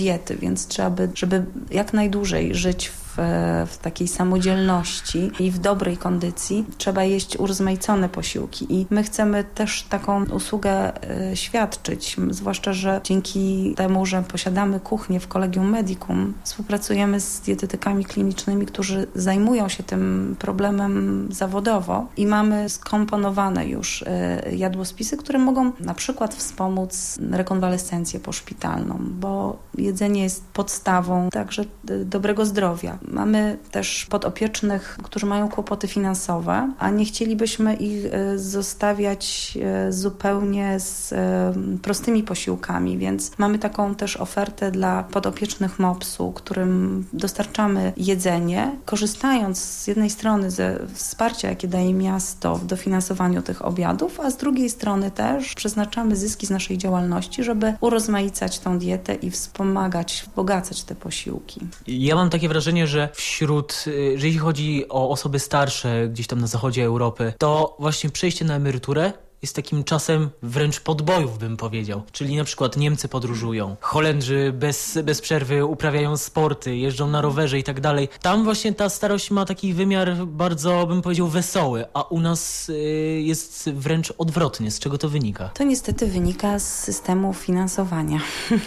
diety, więc trzeba by, żeby jak najdłużej żyć w w takiej samodzielności i w dobrej kondycji, trzeba jeść urozmaicone posiłki i my chcemy też taką usługę y, świadczyć, zwłaszcza, że dzięki temu, że posiadamy kuchnię w Collegium Medicum, współpracujemy z dietetykami klinicznymi, którzy zajmują się tym problemem zawodowo i mamy skomponowane już y, jadłospisy, które mogą na przykład wspomóc rekonwalescencję poszpitalną, bo jedzenie jest podstawą także y, dobrego zdrowia. Mamy też podopiecznych, którzy mają kłopoty finansowe, a nie chcielibyśmy ich zostawiać zupełnie z prostymi posiłkami, więc mamy taką też ofertę dla podopiecznych mopsu, którym dostarczamy jedzenie, korzystając z jednej strony ze wsparcia, jakie daje miasto w dofinansowaniu tych obiadów, a z drugiej strony też przeznaczamy zyski z naszej działalności, żeby urozmaicać tą dietę i wspomagać, wzbogacać te posiłki. Ja mam takie wrażenie, że wśród, że jeśli chodzi o osoby starsze gdzieś tam na zachodzie Europy, to właśnie przejście na emeryturę jest takim czasem wręcz podbojów, bym powiedział. Czyli na przykład Niemcy podróżują, Holendrzy bez, bez przerwy uprawiają sporty, jeżdżą na rowerze i tak dalej. Tam właśnie ta starość ma taki wymiar bardzo, bym powiedział, wesoły, a u nas y, jest wręcz odwrotnie. Z czego to wynika? To niestety wynika z systemu finansowania.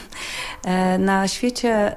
Na świecie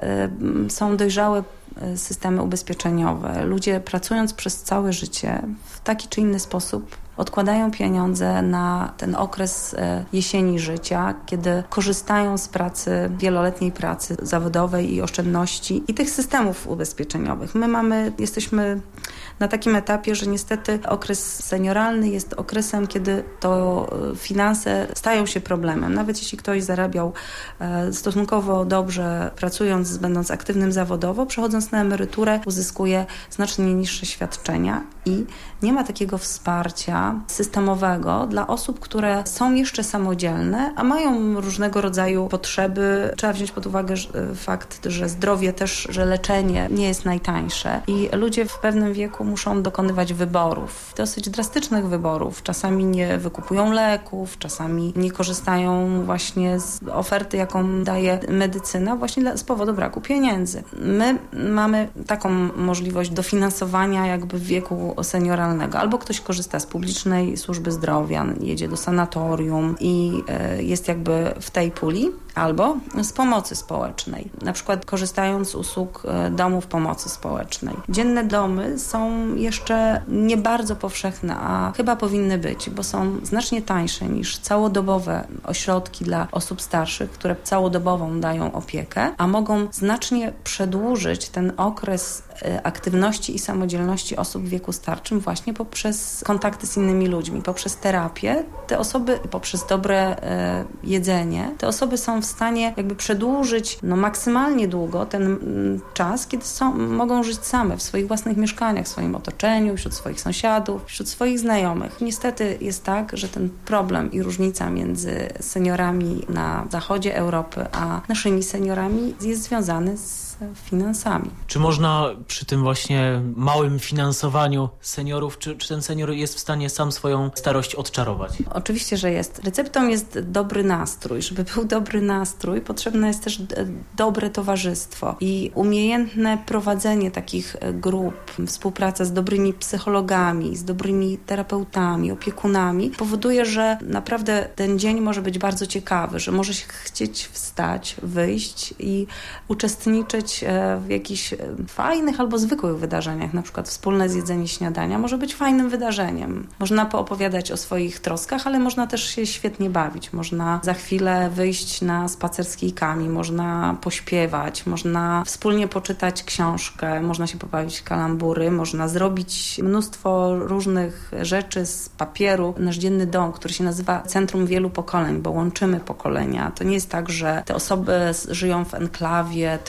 są dojrzałe systemy ubezpieczeniowe. Ludzie pracując przez całe życie w taki czy inny sposób odkładają pieniądze na ten okres jesieni życia, kiedy korzystają z pracy, wieloletniej pracy zawodowej i oszczędności i tych systemów ubezpieczeniowych. My mamy, jesteśmy na takim etapie, że niestety okres senioralny jest okresem, kiedy to finanse stają się problemem. Nawet jeśli ktoś zarabiał stosunkowo dobrze, pracując, będąc aktywnym zawodowo, przechodząc na emeryturę uzyskuje znacznie niższe świadczenia i nie ma takiego wsparcia systemowego dla osób, które są jeszcze samodzielne, a mają różnego rodzaju potrzeby. Trzeba wziąć pod uwagę fakt, że zdrowie też, że leczenie nie jest najtańsze i ludzie w pewnym wieku muszą dokonywać wyborów, dosyć drastycznych wyborów. Czasami nie wykupują leków, czasami nie korzystają właśnie z oferty, jaką daje medycyna, właśnie z powodu braku pieniędzy. My mamy taką możliwość dofinansowania jakby w wieku senioralnego. Albo ktoś korzysta z publicznej służby zdrowia, jedzie do sanatorium i jest jakby w tej puli, albo z pomocy społecznej, na przykład korzystając z usług domów pomocy społecznej. Dzienne domy są jeszcze nie bardzo powszechne, a chyba powinny być, bo są znacznie tańsze niż całodobowe ośrodki dla osób starszych, które całodobową dają opiekę, a mogą znacznie przedłużyć ten okres aktywności i samodzielności osób w wieku starczym właśnie poprzez kontakty z innymi ludźmi, poprzez terapię. Te osoby, poprzez dobre e, jedzenie, te osoby są w stanie jakby przedłużyć no, maksymalnie długo ten m, czas, kiedy są, mogą żyć same w swoich własnych mieszkaniach, w swoim otoczeniu, wśród swoich sąsiadów, wśród swoich znajomych. Niestety jest tak, że ten problem i różnica między seniorami na zachodzie Europy, a naszymi seniorami jest związany z finansami. Czy można przy tym właśnie małym finansowaniu seniorów, czy, czy ten senior jest w stanie sam swoją starość odczarować? Oczywiście, że jest. Receptą jest dobry nastrój. Żeby był dobry nastrój, potrzebne jest też dobre towarzystwo i umiejętne prowadzenie takich grup, współpraca z dobrymi psychologami, z dobrymi terapeutami, opiekunami powoduje, że naprawdę ten dzień może być bardzo ciekawy, że może się chcieć wstać, wyjść i uczestniczyć w jakichś fajnych albo zwykłych wydarzeniach, na przykład wspólne zjedzenie śniadania może być fajnym wydarzeniem. Można poopowiadać o swoich troskach, ale można też się świetnie bawić. Można za chwilę wyjść na spacer z kijkami, można pośpiewać, można wspólnie poczytać książkę, można się pobawić w kalambury, można zrobić mnóstwo różnych rzeczy z papieru. Nasz dzienny dom, który się nazywa Centrum Wielu Pokoleń, bo łączymy pokolenia. To nie jest tak, że te osoby żyją w enklawie tylko z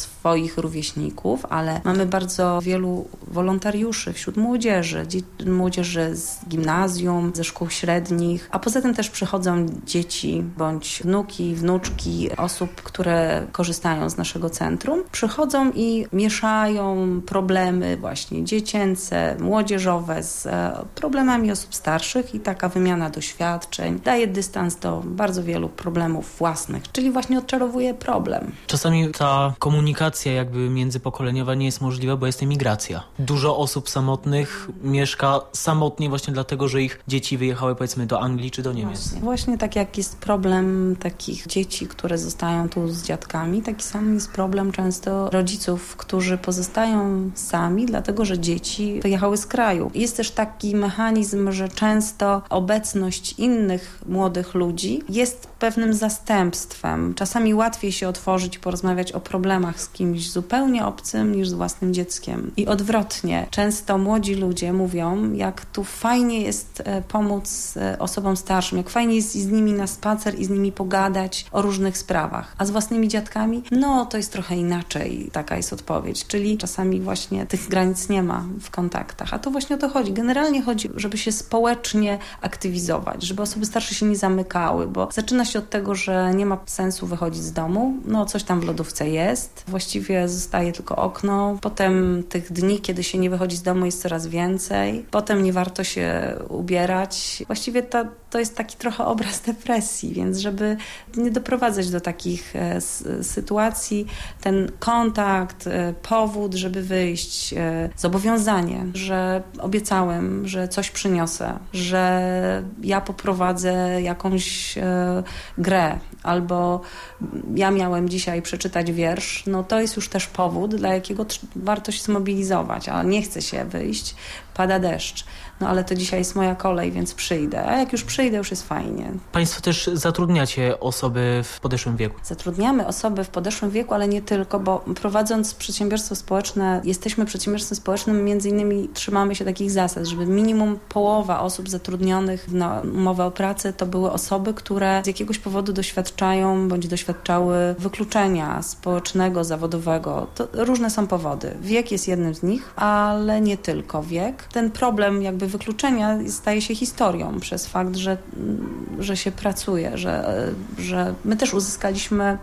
swoich rówieśników, ale mamy bardzo wielu wolontariuszy wśród młodzieży, młodzieży z gimnazjum, ze szkół średnich, a poza tym też przychodzą dzieci bądź wnuki, wnuczki osób, które korzystają z naszego centrum. Przychodzą i mieszają problemy właśnie dziecięce, młodzieżowe z problemami osób starszych i taka wymiana doświadczeń daje dystans do bardzo wielu problemów własnych, czyli właśnie odczarowuje problem. Czasami ta komunikacja jakby międzypokoleniowa nie jest możliwa, bo jest emigracja. Dużo osób samotnych mieszka samotnie właśnie dlatego, że ich dzieci wyjechały powiedzmy do Anglii czy do Niemiec. Właśnie, właśnie tak jak jest problem takich dzieci, które zostają tu z dziadkami, taki sam jest problem często rodziców, którzy pozostają sami, dlatego że dzieci wyjechały z kraju. Jest też taki mechanizm, że często obecność innych młodych ludzi jest pewnym zastępstwem. Czasami łatwiej się otworzyć i porozmawiać o problemach z kimś zupełnie obcym niż z własnym dzieckiem. I odwrotnie. Często młodzi ludzie mówią, jak tu fajnie jest pomóc osobom starszym, jak fajnie jest z nimi na spacer i z nimi pogadać o różnych sprawach. A z własnymi dziadkami, no to jest trochę inaczej. Taka jest odpowiedź. Czyli czasami właśnie tych granic nie ma w kontaktach. A to właśnie o to chodzi. Generalnie chodzi, żeby się społecznie aktywizować, żeby osoby starsze się nie zamykały, bo zaczyna się od tego, że nie ma sensu wychodzić z domu. No coś tam w lodówce jest. Właściwie zostaje tylko okno. Potem tych dni, kiedy się nie wychodzi z domu, jest coraz więcej. Potem nie warto się ubierać. Właściwie to, to jest taki trochę obraz depresji, więc żeby nie doprowadzać do takich e, s, sytuacji, ten kontakt, e, powód, żeby wyjść, e, zobowiązanie, że obiecałem, że coś przyniosę, że ja poprowadzę jakąś e, grę, albo ja miałem dzisiaj przeczytać wiersz, no to jest już też powód, dla jakiego tr- warto się zmobilizować, ale nie chce się wyjść, pada deszcz. No ale to dzisiaj jest moja kolej, więc przyjdę. A jak już przyjdę, już jest fajnie. Państwo też zatrudniacie osoby w podeszłym wieku? Zatrudniamy osoby w podeszłym wieku, ale nie tylko, bo prowadząc przedsiębiorstwo społeczne, jesteśmy przedsiębiorstwem społecznym, między innymi trzymamy się takich zasad, żeby minimum połowa osób zatrudnionych na umowę o pracę to były osoby, które z jakiegoś powodu doświadczają bądź doświadczały wykluczenia społecznego, zawodowego. To różne są powody. Wiek jest jednym z nich, ale nie tylko wiek. Ten problem jakby wykluczenia staje się historią przez fakt, że, że się pracuje, że, że my też uzyskaliśmy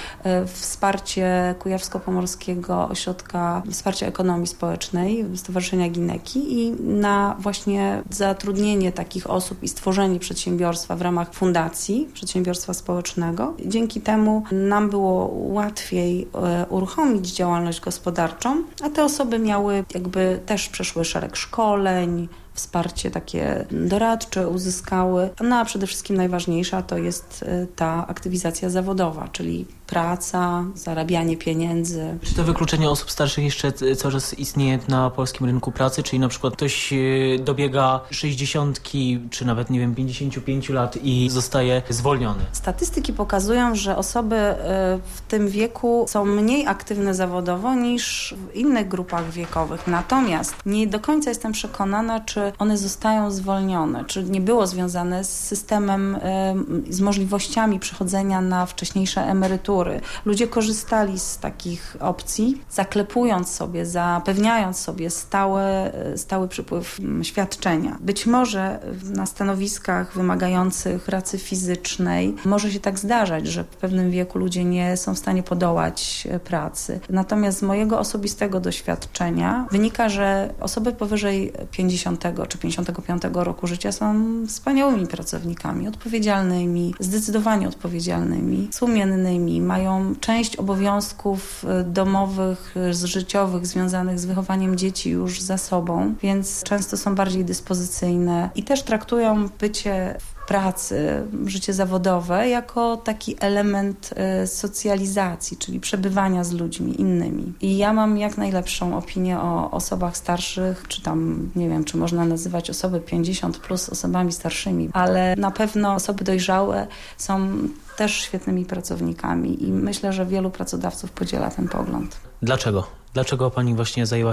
wsparcie Kujawsko-Pomorskiego Ośrodka Wsparcia Ekonomii Społecznej, Stowarzyszenia Gineki i na właśnie zatrudnienie takich osób i stworzenie przedsiębiorstwa w ramach fundacji, przedsiębiorstwa społecznego. Dzięki temu nam było łatwiej uruchomić działalność gospodarczą, a te osoby miały jakby też przeszły szereg szkoleń, wsparcie takie doradcze uzyskały, no a przede wszystkim najważniejsza to jest ta aktywizacja zawodowa, czyli praca, zarabianie pieniędzy. Czy to wykluczenie osób starszych jeszcze cały czas istnieje na polskim rynku pracy? Czyli na przykład ktoś dobiega sześćdziesiątki, czy nawet, nie wiem, pięćdziesięciu pięciu lat i zostaje zwolniony? Statystyki pokazują, że osoby w tym wieku są mniej aktywne zawodowo niż w innych grupach wiekowych. Natomiast nie do końca jestem przekonana, czy one zostają zwolnione, czy nie było związane z systemem, z możliwościami przechodzenia na wcześniejsze emerytury. Ludzie korzystali z takich opcji, zaklepując sobie, zapewniając sobie stałe, stały przypływ świadczenia. Być może na stanowiskach wymagających pracy fizycznej może się tak zdarzać, że w pewnym wieku ludzie nie są w stanie podołać pracy. Natomiast z mojego osobistego doświadczenia wynika, że osoby powyżej pięćdziesiątego czy pięćdziesiątego piątego roku życia są wspaniałymi pracownikami, odpowiedzialnymi, zdecydowanie odpowiedzialnymi, sumiennymi, mają część obowiązków domowych, życiowych związanych z wychowaniem dzieci już za sobą, więc często są bardziej dyspozycyjne i też traktują bycie w pracy, życie zawodowe jako taki element socjalizacji, czyli przebywania z ludźmi innymi. I ja mam jak najlepszą opinię o osobach starszych, czy tam, nie wiem, czy można nazywać osoby pięćdziesiąt plus osobami starszymi, ale na pewno osoby dojrzałe są też świetnymi pracownikami i myślę, że wielu pracodawców podziela ten pogląd. Dlaczego? Dlaczego pani właśnie zajęła się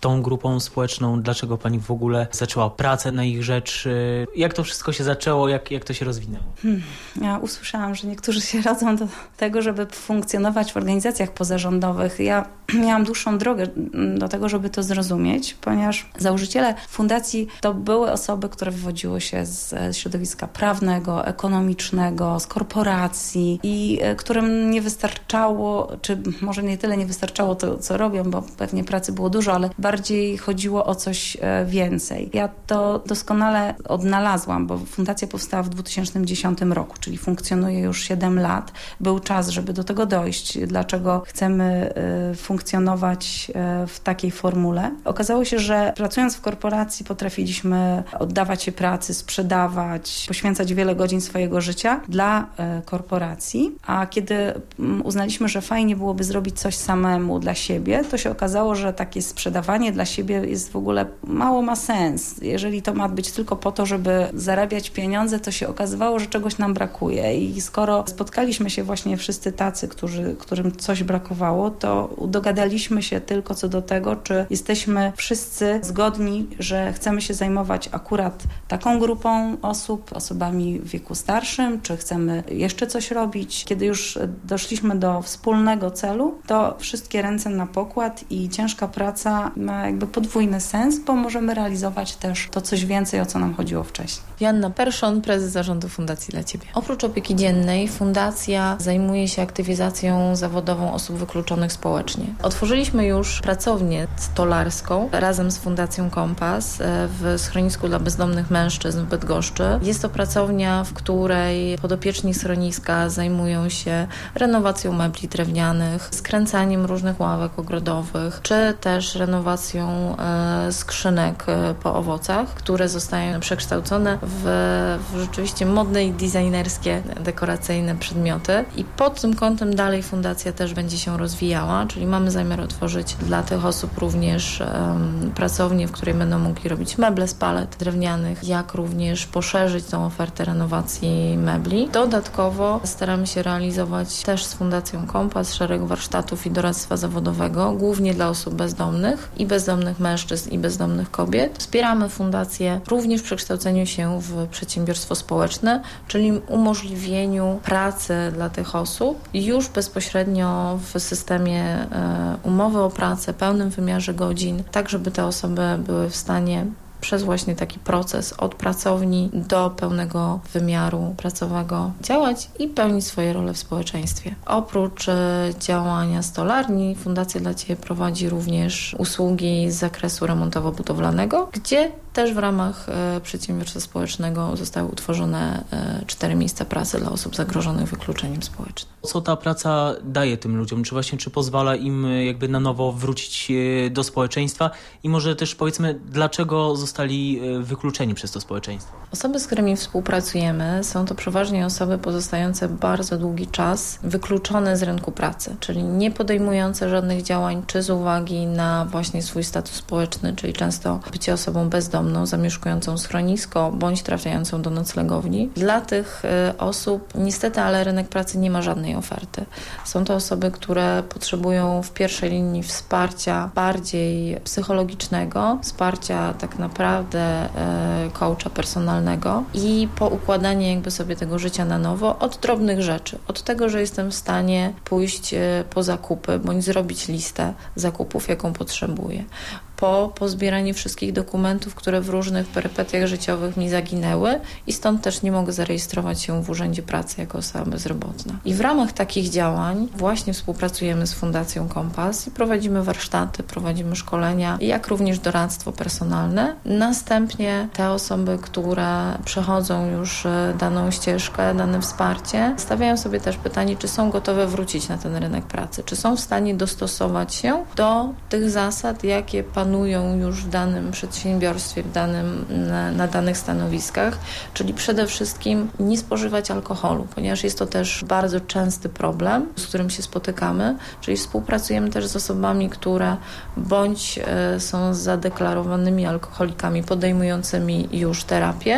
tą grupą społeczną? Dlaczego pani w ogóle zaczęła pracę na ich rzecz? Jak to wszystko się zaczęło? Jak, jak to się rozwinęło? Hmm. Ja usłyszałam, że niektórzy się rodzą do tego, żeby funkcjonować w organizacjach pozarządowych. Ja miałam dłuższą drogę do tego, żeby to zrozumieć, ponieważ założyciele fundacji to były osoby, które wywodziły się z środowiska prawnego, ekonomicznego, z korporacji i którym nie wystarczało, czy może nie tyle nie wystarczało to, co robią, bo pewnie pracy było dużo, ale bardziej chodziło o coś więcej. Ja to doskonale odnalazłam, bo fundacja powstała w dwa tysiące dziesiątym roku, czyli funkcjonuje już siedem lat. Był czas, żeby do tego dojść. Dlaczego chcemy funkcjonować w takiej formule? Okazało się, że pracując w korporacji potrafiliśmy oddawać się pracy, sprzedawać, poświęcać wiele godzin swojego życia dla korporacji, a kiedy uznaliśmy, że fajnie byłoby zrobić coś samemu dla siebie, to się okazało, że takie sprzedawanie dla siebie jest w ogóle mało ma sens. Jeżeli to ma być tylko po to, żeby zarabiać pieniądze, to się okazywało, że czegoś nam brakuje i skoro spotkaliśmy się właśnie wszyscy tacy, którzy, którym coś brakowało, to dogadaliśmy się tylko co do tego, czy jesteśmy wszyscy zgodni, że chcemy się zajmować akurat taką grupą osób, osobami w wieku starszym, czy chcemy jeszcze coś robić. Kiedy już doszliśmy do wspólnego celu, to wszystkie ręce na pokład i ciężka praca ma jakby podwójny sens, bo możemy realizować też to coś więcej, o co nam chodziło wcześniej. Joanna Perszon, prezes zarządu Fundacji Dla Ciebie. Oprócz opieki dziennej fundacja zajmuje się aktywizacją zawodową osób wykluczonych społecznie. Otworzyliśmy już pracownię stolarską razem z Fundacją Kompas w schronisku dla bezdomnych mężczyzn w Bydgoszczy. Jest to pracownia, w której podopieczni schroniska zajmują się renowacją mebli drewnianych, skręcaniem różnych ławek ogrodowych, czy też renowacją e, skrzynek e, po owocach, które zostają przekształcone w, w rzeczywiście modne i designerskie, dekoracyjne przedmioty. I pod tym kątem dalej fundacja też będzie się rozwijała, czyli mamy zamiar otworzyć dla tych osób również um, pracownię, w której będą mogli robić meble z palet drewnianych, jak również poszerzyć tą ofertę renowacji mebli. Dodatkowo staramy się realizować też z Fundacją Kompas szereg warsztatów i doradztwa zawodowego, głównie dla osób bezdomnych i bezdomnych mężczyzn i bezdomnych kobiet. Wspieramy fundację również w przekształceniu się w przedsiębiorstwo społeczne, czyli umożliwieniu pracy dla tych osób już bezpośrednio w systemie e, umowy o pracę, pełnym wymiarze godzin, tak żeby te osoby były w stanie przez właśnie taki proces od pracowni do pełnego wymiaru pracowego działać i pełnić swoje role w społeczeństwie. Oprócz e, działania stolarni, Fundacja Dla Ciebie prowadzi również usługi z zakresu remontowo-budowlanego, gdzie też w ramach e, przedsiębiorstwa społecznego zostały utworzone e, cztery miejsca pracy dla osób zagrożonych wykluczeniem społecznym. Co ta praca daje tym ludziom? Czy właśnie czy pozwala im jakby na nowo wrócić do społeczeństwa i może też powiedzmy, dlaczego zostali wykluczeni przez to społeczeństwo? Osoby, z którymi współpracujemy, są to przeważnie osoby pozostające bardzo długi czas wykluczone z rynku pracy, czyli nie podejmujące żadnych działań, czy z uwagi na właśnie swój status społeczny, czyli często bycie osobą bezdomną, zamieszkującą schronisko, bądź trafiającą do noclegowni. Dla tych y, osób niestety, ale rynek pracy nie ma żadnej oferty. Są to osoby, które potrzebują w pierwszej linii wsparcia bardziej psychologicznego, wsparcia tak naprawdę e, coacha personalnego i poukładanie jakby sobie tego życia na nowo od drobnych rzeczy. Od tego, że jestem w stanie pójść e, po zakupy, bądź zrobić listę zakupów, jaką potrzebuję. Po pozbieraniu wszystkich dokumentów, które w różnych perypetiach życiowych mi zaginęły i stąd też nie mogę zarejestrować się w Urzędzie Pracy jako osoba bezrobotna. I w ramach takich działań właśnie współpracujemy z Fundacją Kompas i prowadzimy warsztaty, prowadzimy szkolenia, jak również doradztwo personalne. Następnie te osoby, które przechodzą już daną ścieżkę, dane wsparcie, stawiają sobie też pytanie, czy są gotowe wrócić na ten rynek pracy, czy są w stanie dostosować się do tych zasad, jakie panują już w danym przedsiębiorstwie, w danym, na, na danych stanowiskach, czyli przede wszystkim nie spożywać alkoholu, ponieważ jest to też bardzo częsty problem, z którym się spotykamy, czyli współpracujemy też z osobami, które bądź e, są zadeklarowanymi alkoholikami podejmującymi już terapię,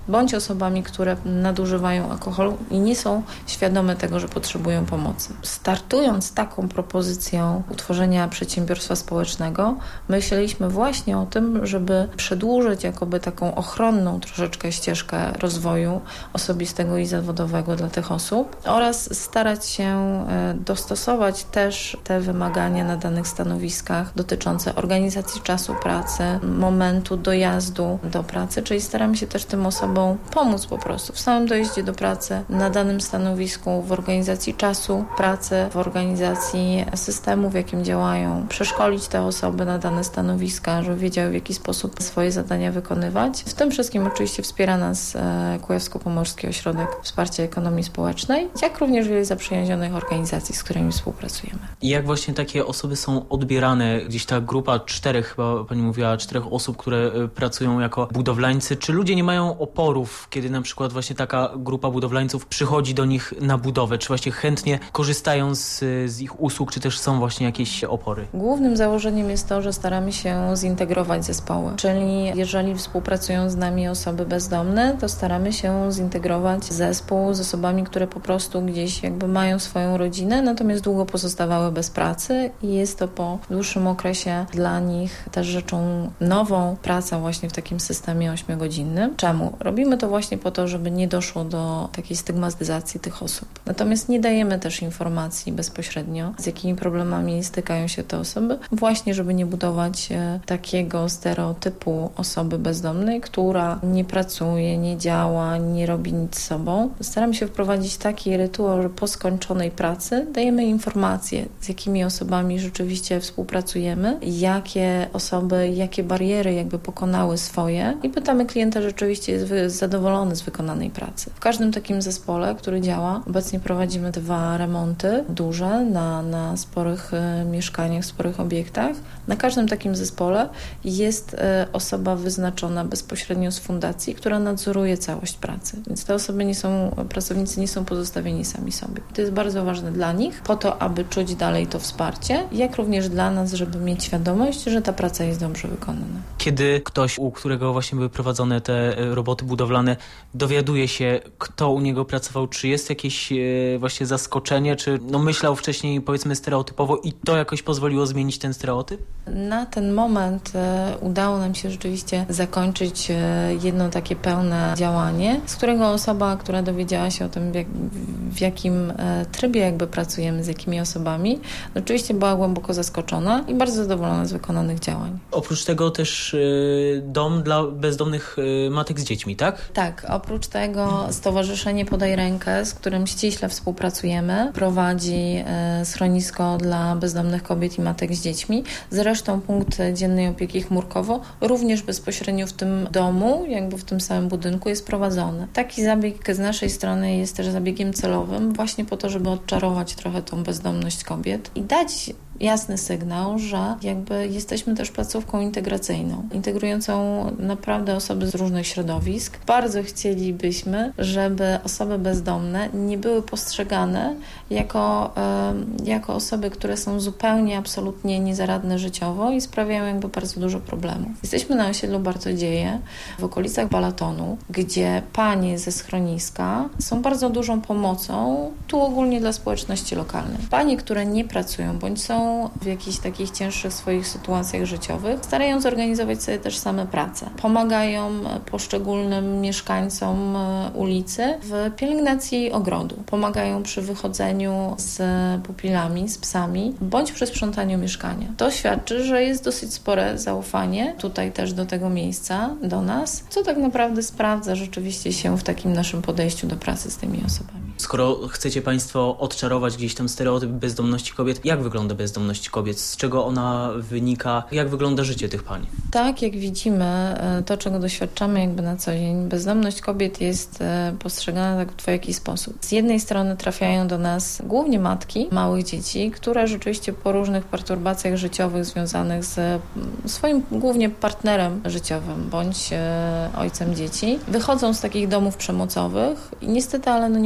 bądź osobami, które nadużywają alkoholu i nie są świadome tego, że potrzebują pomocy. Startując taką propozycją utworzenia przedsiębiorstwa społecznego, myśleliśmy właśnie o tym, żeby przedłużyć jakoby taką ochronną troszeczkę ścieżkę rozwoju osobistego i zawodowego dla tych osób oraz starać się dostosować też te wymagania na danych stanowiskach dotyczące organizacji czasu pracy, momentu dojazdu do pracy, czyli staramy się też tym osobom pomóc po prostu w samym dojeździe do pracy, na danym stanowisku, w organizacji czasu pracy, w organizacji systemu, w jakim działają, przeszkolić te osoby na dane stanowiska, żeby wiedziały, w jaki sposób swoje zadania wykonywać. W tym wszystkim oczywiście wspiera nas Kujawsko-Pomorski Ośrodek Wsparcia Ekonomii Społecznej, jak również wiele zaprzyjaźnionych organizacji, z którymi współpracujemy. I jak właśnie takie osoby są odbierane? Gdzieś ta grupa czterech, chyba pani mówiła, czterech osób, które pracują jako budowlańcy. Czy ludzie nie mają oporów, kiedy na przykład właśnie taka grupa budowlańców przychodzi do nich na budowę? Czy właśnie chętnie korzystają z, z ich usług, czy też są właśnie jakieś opory? Głównym założeniem jest to, że staramy się zintegrować zespoły. Czyli jeżeli współpracują z nami osoby bezdomne, to staramy się zintegrować zespół z osobami, które po prostu gdzieś jakby mają swoją rodzinę, natomiast długo pozostawały bez pracy i jest to po dłuższym okresie dla nich też rzeczą nową, praca właśnie w takim systemie ośmiogodzinnym. Czemu? Robimy to właśnie po to, żeby nie doszło do takiej stygmatyzacji tych osób. Natomiast nie dajemy też informacji bezpośrednio, z jakimi problemami stykają się te osoby, właśnie żeby nie budować takiego stereotypu osoby bezdomnej, która nie pracuje, nie działa, nie robi nic z sobą. Staramy się wprowadzić taki rytuał, że po skończonej pracy dajemy informacje, z jakimi osobami rzeczywiście współpracujemy, jakie osoby, jakie bariery jakby pokonały swoje i pytamy klienta, czy rzeczywiście jest zadowolony z wykonanej pracy. W każdym takim zespole, który działa, obecnie prowadzimy dwa remonty duże na, na sporych y, mieszkaniach, sporych obiektach. Na każdym takim zespole jest y, osoba wyznaczona bezpośrednio z fundacji, która nadzoruje całość pracy. Więc te osoby nie są, pracownicy nie są pozostawieni sami sobie. To jest bardzo ważne dla nich, po to, aby czuć dalej to wsparcie, jak również dla nas, żeby mieć świadomość, że ta praca jest dobrze wykonana. Kiedy ktoś, u którego właśnie były prowadzone te roboty budowlane, dowiaduje się, kto u niego pracował, czy jest jakieś e, właśnie zaskoczenie, czy no myślał wcześniej, powiedzmy, stereotypowo i to jakoś pozwoliło zmienić ten stereotyp? Na ten moment e, udało nam się rzeczywiście zakończyć e, jedno takie pełne działanie, z którego osoba, która dowiedziała się o tym, w, jak, w jakim e, trybie jakby pracujemy, z jakimi osobami, no, oczywiście była głęboko zaskoczona i bardzo zadowolona z wykonanych działań. Oprócz tego też e, dom dla bezdomnych e, matek z dziećmi, tak? Tak, oprócz tego Stowarzyszenie Podaj Rękę, z którym ściśle współpracujemy, prowadzi e, schronisko dla bezdomnych kobiet i matek z dziećmi. Zresztą punkt dziennej opieki chmurkowo również bezpośrednio w tym domu, jakby w tym samym budynku jest prowadzony. Taki zabieg z naszej strony jest też zabiegiem celowym, właśnie po to, żeby odczarować trochę tą bezdomność kobiet i dać jasny sygnał, że jakby jesteśmy też placówką integracyjną, integrującą naprawdę osoby z różnych środowisk. Bardzo chcielibyśmy, żeby osoby bezdomne nie były postrzegane jako, jako osoby, które są zupełnie, absolutnie niezaradne życiowo i sprawiają jakby bardzo dużo problemów. Jesteśmy na osiedlu Bartodzieje, w okolicach Balatonu, gdzie panie ze schroniska są bardzo dużą pomocą tu ogólnie dla społeczności lokalnej. Panie, które nie pracują, bądź są w jakichś takich cięższych swoich sytuacjach życiowych, starają zorganizować sobie też same pracę. Pomagają poszczególnym mieszkańcom ulicy w pielęgnacji ogrodu. Pomagają przy wychodzeniu z pupilami, z psami, bądź przy sprzątaniu mieszkania. To świadczy, że jest dosyć spore zaufanie tutaj też do tego miejsca, do nas, co tak naprawdę sprawdza rzeczywiście się w takim naszym podejściu do pracy z tymi osobami. Skoro chcecie Państwo odczarować gdzieś tam stereotyp bezdomności kobiet, jak wygląda bezdomność kobiet? Z czego ona wynika? Jak wygląda życie tych pań? Tak, jak widzimy, to czego doświadczamy jakby na co dzień, bezdomność kobiet jest postrzegana tak w dwojaki sposób. Z jednej strony trafiają do nas głównie matki małych dzieci, które rzeczywiście po różnych perturbacjach życiowych związanych z swoim głównie partnerem życiowym bądź ojcem dzieci, wychodzą z takich domów przemocowych i niestety, ale no nie mają się gdzie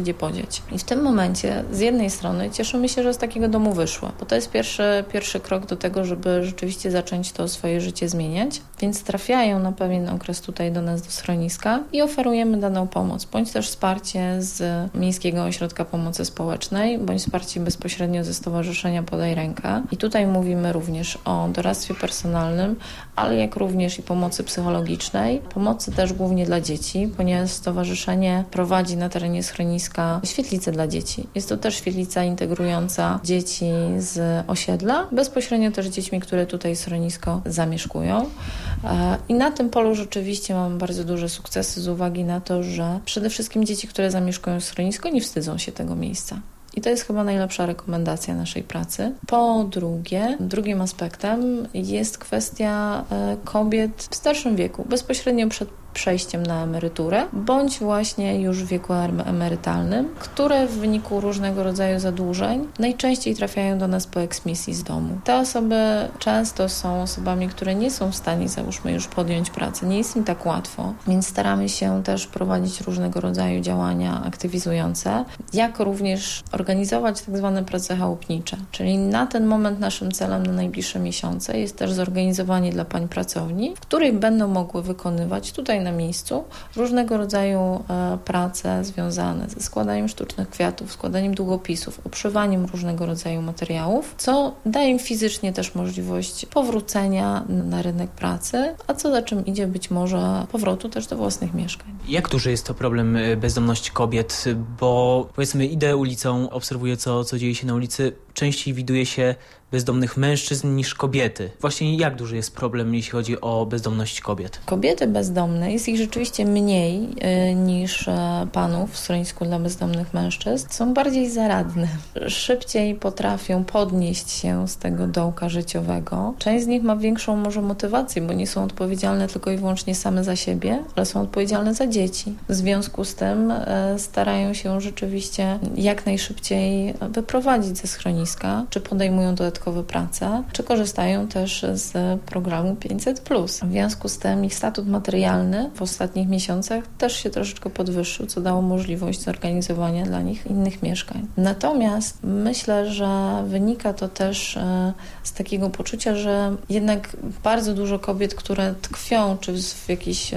gdzie podzieć. I w tym momencie z jednej strony cieszymy się, że z takiego domu wyszło, bo to jest pierwszy, pierwszy krok do tego, żeby rzeczywiście zacząć to swoje życie zmieniać, więc trafiają na pewien okres tutaj do nas do schroniska i oferujemy daną pomoc, bądź też wsparcie z Miejskiego Ośrodka Pomocy Społecznej, bądź wsparcie bezpośrednio ze Stowarzyszenia Podaj Rękę. I tutaj mówimy również o doradztwie personalnym, ale jak również i pomocy psychologicznej, pomocy też głównie dla dzieci, ponieważ stowarzyszenie prowadzi na terenie schroniska świetlicę dla dzieci. Jest to też świetlica integrująca dzieci z osiedla, bezpośrednio też dziećmi, które tutaj schronisko zamieszkują. I na tym polu rzeczywiście mamy bardzo duże sukcesy z uwagi na to, że przede wszystkim dzieci, które zamieszkują w schronisko, nie wstydzą się tego miejsca. I to jest chyba najlepsza rekomendacja naszej pracy. Po drugie, drugim aspektem jest kwestia kobiet w starszym wieku, bezpośrednio przed przejściem na emeryturę, bądź właśnie już w wieku emerytalnym, które w wyniku różnego rodzaju zadłużeń najczęściej trafiają do nas po eksmisji z domu. Te osoby często są osobami, które nie są w stanie, załóżmy, już podjąć pracę. Nie jest im tak łatwo, więc staramy się też prowadzić różnego rodzaju działania aktywizujące, jak również organizować tak zwane prace chałupnicze. Czyli na ten moment naszym celem na najbliższe miesiące jest też zorganizowanie dla pań pracowni, w której będą mogły wykonywać tutaj na miejscu różnego rodzaju e, prace związane ze składaniem sztucznych kwiatów, składaniem długopisów, obszywaniem różnego rodzaju materiałów, co daje im fizycznie też możliwość powrócenia na rynek pracy, a co za czym idzie być może powrotu też do własnych mieszkań. Jak duży jest to problem bezdomności kobiet? Bo powiedzmy idę ulicą, obserwuję co, co dzieje się na ulicy, częściej widuje się bezdomnych mężczyzn niż kobiety. Właśnie jak duży jest problem, jeśli chodzi o bezdomność kobiet? Kobiety bezdomne, jest ich rzeczywiście mniej y, niż y, panów w schronisku dla bezdomnych mężczyzn. Są bardziej zaradne. Szybciej potrafią podnieść się z tego dołka życiowego. Część z nich ma większą może motywację, bo nie są odpowiedzialne tylko i wyłącznie same za siebie, ale są odpowiedzialne za dzieci. W związku z tym y, starają się rzeczywiście jak najszybciej wyprowadzić ze schroniska, czy podejmują dodatkowe pracę, czy korzystają też z programu pięćset plus. W związku z tym ich statut materialny w ostatnich miesiącach też się troszeczkę podwyższył, co dało możliwość zorganizowania dla nich innych mieszkań. Natomiast myślę, że wynika to też z takiego poczucia, że jednak bardzo dużo kobiet, które tkwią czy w jakichś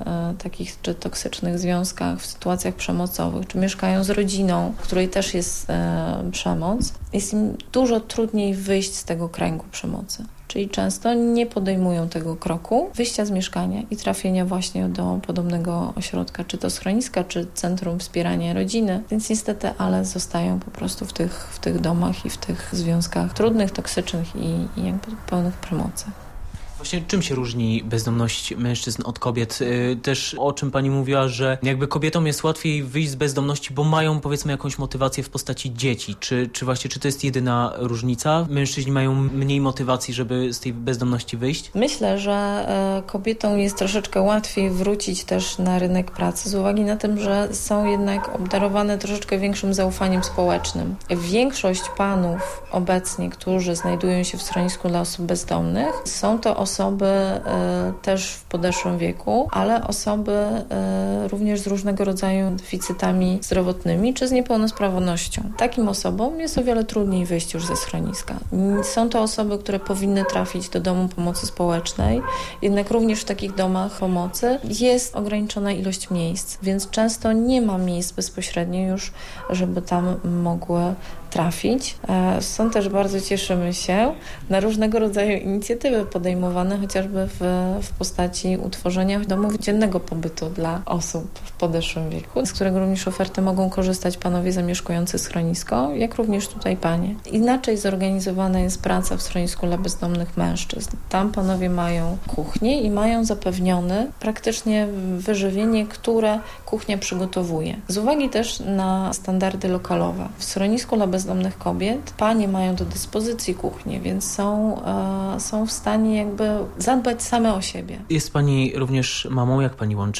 takich czy toksycznych związkach, w sytuacjach przemocowych, czy mieszkają z rodziną, w której też jest przemoc, jest im dużo trudniej wyjść z tego kręgu przemocy. Czyli często nie podejmują tego kroku wyjścia z mieszkania i trafienia właśnie do podobnego ośrodka, czy to schroniska, czy Centrum Wspierania Rodziny. Więc niestety, ale zostają po prostu w tych, w tych domach i w tych związkach trudnych, toksycznych i, i jakby pełnych przemocy. Właśnie czym się różni bezdomność mężczyzn od kobiet? Też o czym pani mówiła, że jakby kobietom jest łatwiej wyjść z bezdomności, bo mają powiedzmy jakąś motywację w postaci dzieci. Czy, czy właśnie czy to jest jedyna różnica? Mężczyźni mają mniej motywacji, żeby z tej bezdomności wyjść? Myślę, że kobietom jest troszeczkę łatwiej wrócić też na rynek pracy z uwagi na tym, że są jednak obdarowane troszeczkę większym zaufaniem społecznym. Większość panów obecnie, którzy znajdują się w schronisku dla osób bezdomnych, są to osoby Osoby y, też w podeszłym wieku, ale osoby y, również z różnego rodzaju deficytami zdrowotnymi czy z niepełnosprawnością. Takim osobom jest o wiele trudniej wyjść już ze schroniska. Są to osoby, które powinny trafić do domu pomocy społecznej, jednak również w takich domach pomocy jest ograniczona ilość miejsc, więc często nie ma miejsc bezpośrednio już, żeby tam mogły trafić. Stąd też bardzo cieszymy się na różnego rodzaju inicjatywy podejmowane chociażby w, w postaci utworzenia domów dziennego pobytu dla osób w podeszłym wieku, z którego również oferty mogą korzystać panowie zamieszkujący schronisko, jak również tutaj panie. Inaczej zorganizowana jest praca w schronisku dla bezdomnych mężczyzn. Tam panowie mają kuchnię i mają zapewnione praktycznie wyżywienie, które kuchnia przygotowuje. Z uwagi też na standardy lokalowe. W schronisku dla bezdomnych kobiet panie mają do dyspozycji kuchnię, więc są, e, są w stanie jakby zadbać same o siebie. Jest pani również mamą. Jak pani łączy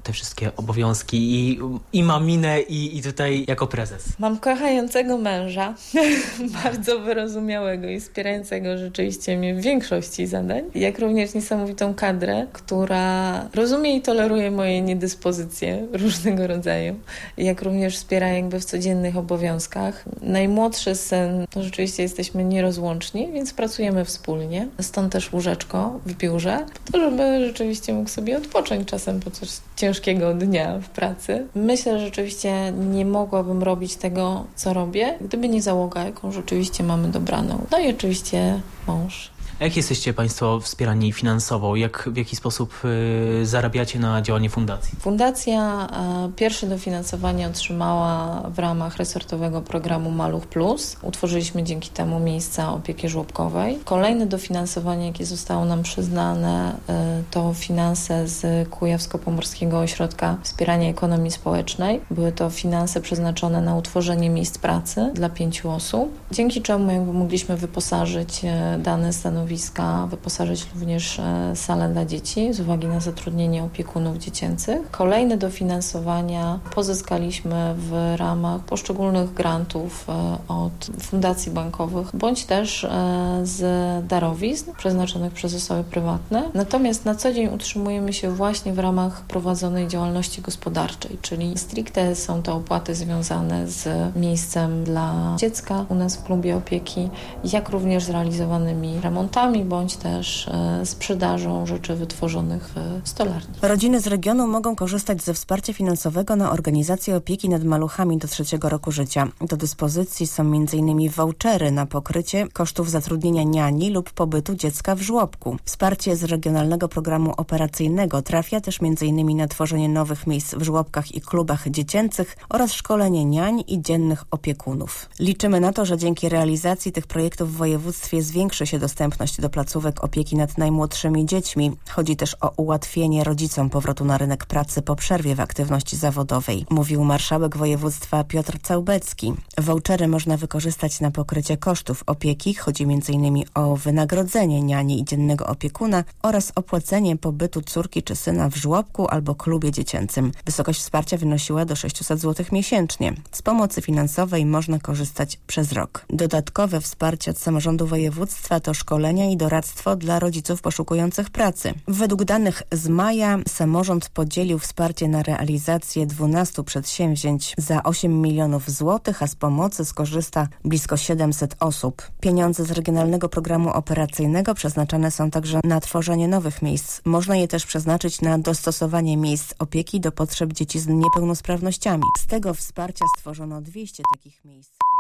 te wszystkie obowiązki i, i maminę i, i tutaj jako prezes? Mam kochającego męża, bardzo wyrozumiałego i wspierającego rzeczywiście mnie w większości zadań, jak również niesamowitą kadrę, która rozumie i toleruje moje niedyspozycje różnego rodzaju, jak również wspiera jakby w codziennych obowiązkach. Najmłodszy syn, to rzeczywiście jesteśmy nierozłączni, więc pracujemy wspólnie, stąd też łóżeczko w biurze, po to, żeby rzeczywiście mógł sobie odpocząć czasem po coś ciężkiego dnia w pracy. Myślę, że rzeczywiście nie mogłabym robić tego, co robię, gdyby nie załoga, jaką rzeczywiście mamy dobraną. No i oczywiście mąż. A jak jesteście Państwo wspierani finansowo? Jak, w jaki sposób y, zarabiacie na działanie fundacji? Fundacja y, pierwsze dofinansowanie otrzymała w ramach resortowego programu Maluch Plus. Utworzyliśmy dzięki temu miejsca opieki żłobkowej. Kolejne dofinansowanie, jakie zostało nam przyznane, y, to finanse z Kujawsko-Pomorskiego Ośrodka Wspierania Ekonomii Społecznej. Były to finanse przeznaczone na utworzenie miejsc pracy dla pięciu osób, dzięki czemu jakby mogliśmy wyposażyć y, dane stanowiska, wyposażyć również salę dla dzieci z uwagi na zatrudnienie opiekunów dziecięcych. Kolejne dofinansowania pozyskaliśmy w ramach poszczególnych grantów od fundacji bankowych, bądź też z darowizn przeznaczonych przez osoby prywatne. Natomiast na co dzień utrzymujemy się właśnie w ramach prowadzonej działalności gospodarczej, czyli stricte są to opłaty związane z miejscem dla dziecka u nas w klubie opieki, jak również z realizowanymi remontami, bądź też e, sprzedażą rzeczy wytworzonych w stolarni. Rodziny z regionu mogą korzystać ze wsparcia finansowego na organizację opieki nad maluchami do trzeciego roku życia. Do dyspozycji są między innymi vouchery na pokrycie kosztów zatrudnienia niani lub pobytu dziecka w żłobku. Wsparcie z Regionalnego Programu Operacyjnego trafia też między innymi na tworzenie nowych miejsc w żłobkach i klubach dziecięcych oraz szkolenie niań i dziennych opiekunów. Liczymy na to, że dzięki realizacji tych projektów w województwie zwiększy się dostępność do placówek opieki nad najmłodszymi dziećmi. Chodzi też o ułatwienie rodzicom powrotu na rynek pracy po przerwie w aktywności zawodowej, mówił marszałek województwa Piotr Całbecki. Vouchery można wykorzystać na pokrycie kosztów opieki. Chodzi między innymi o wynagrodzenie niani i dziennego opiekuna oraz opłacenie pobytu córki czy syna w żłobku albo klubie dziecięcym. Wysokość wsparcia wynosiła do sześćset złotych miesięcznie. Z pomocy finansowej można korzystać przez rok. Dodatkowe wsparcie od samorządu województwa to szkolenia i doradztwo dla rodziców poszukujących pracy. Według danych z maja samorząd podzielił wsparcie na realizację dwunastu przedsięwzięć za osiem milionów złotych, a z pomocy skorzysta blisko siedemset osób. Pieniądze z Regionalnego Programu Operacyjnego przeznaczane są także na tworzenie nowych miejsc. Można je też przeznaczyć na dostosowanie miejsc opieki do potrzeb dzieci z niepełnosprawnościami. Z tego wsparcia stworzono dwieście takich miejsc.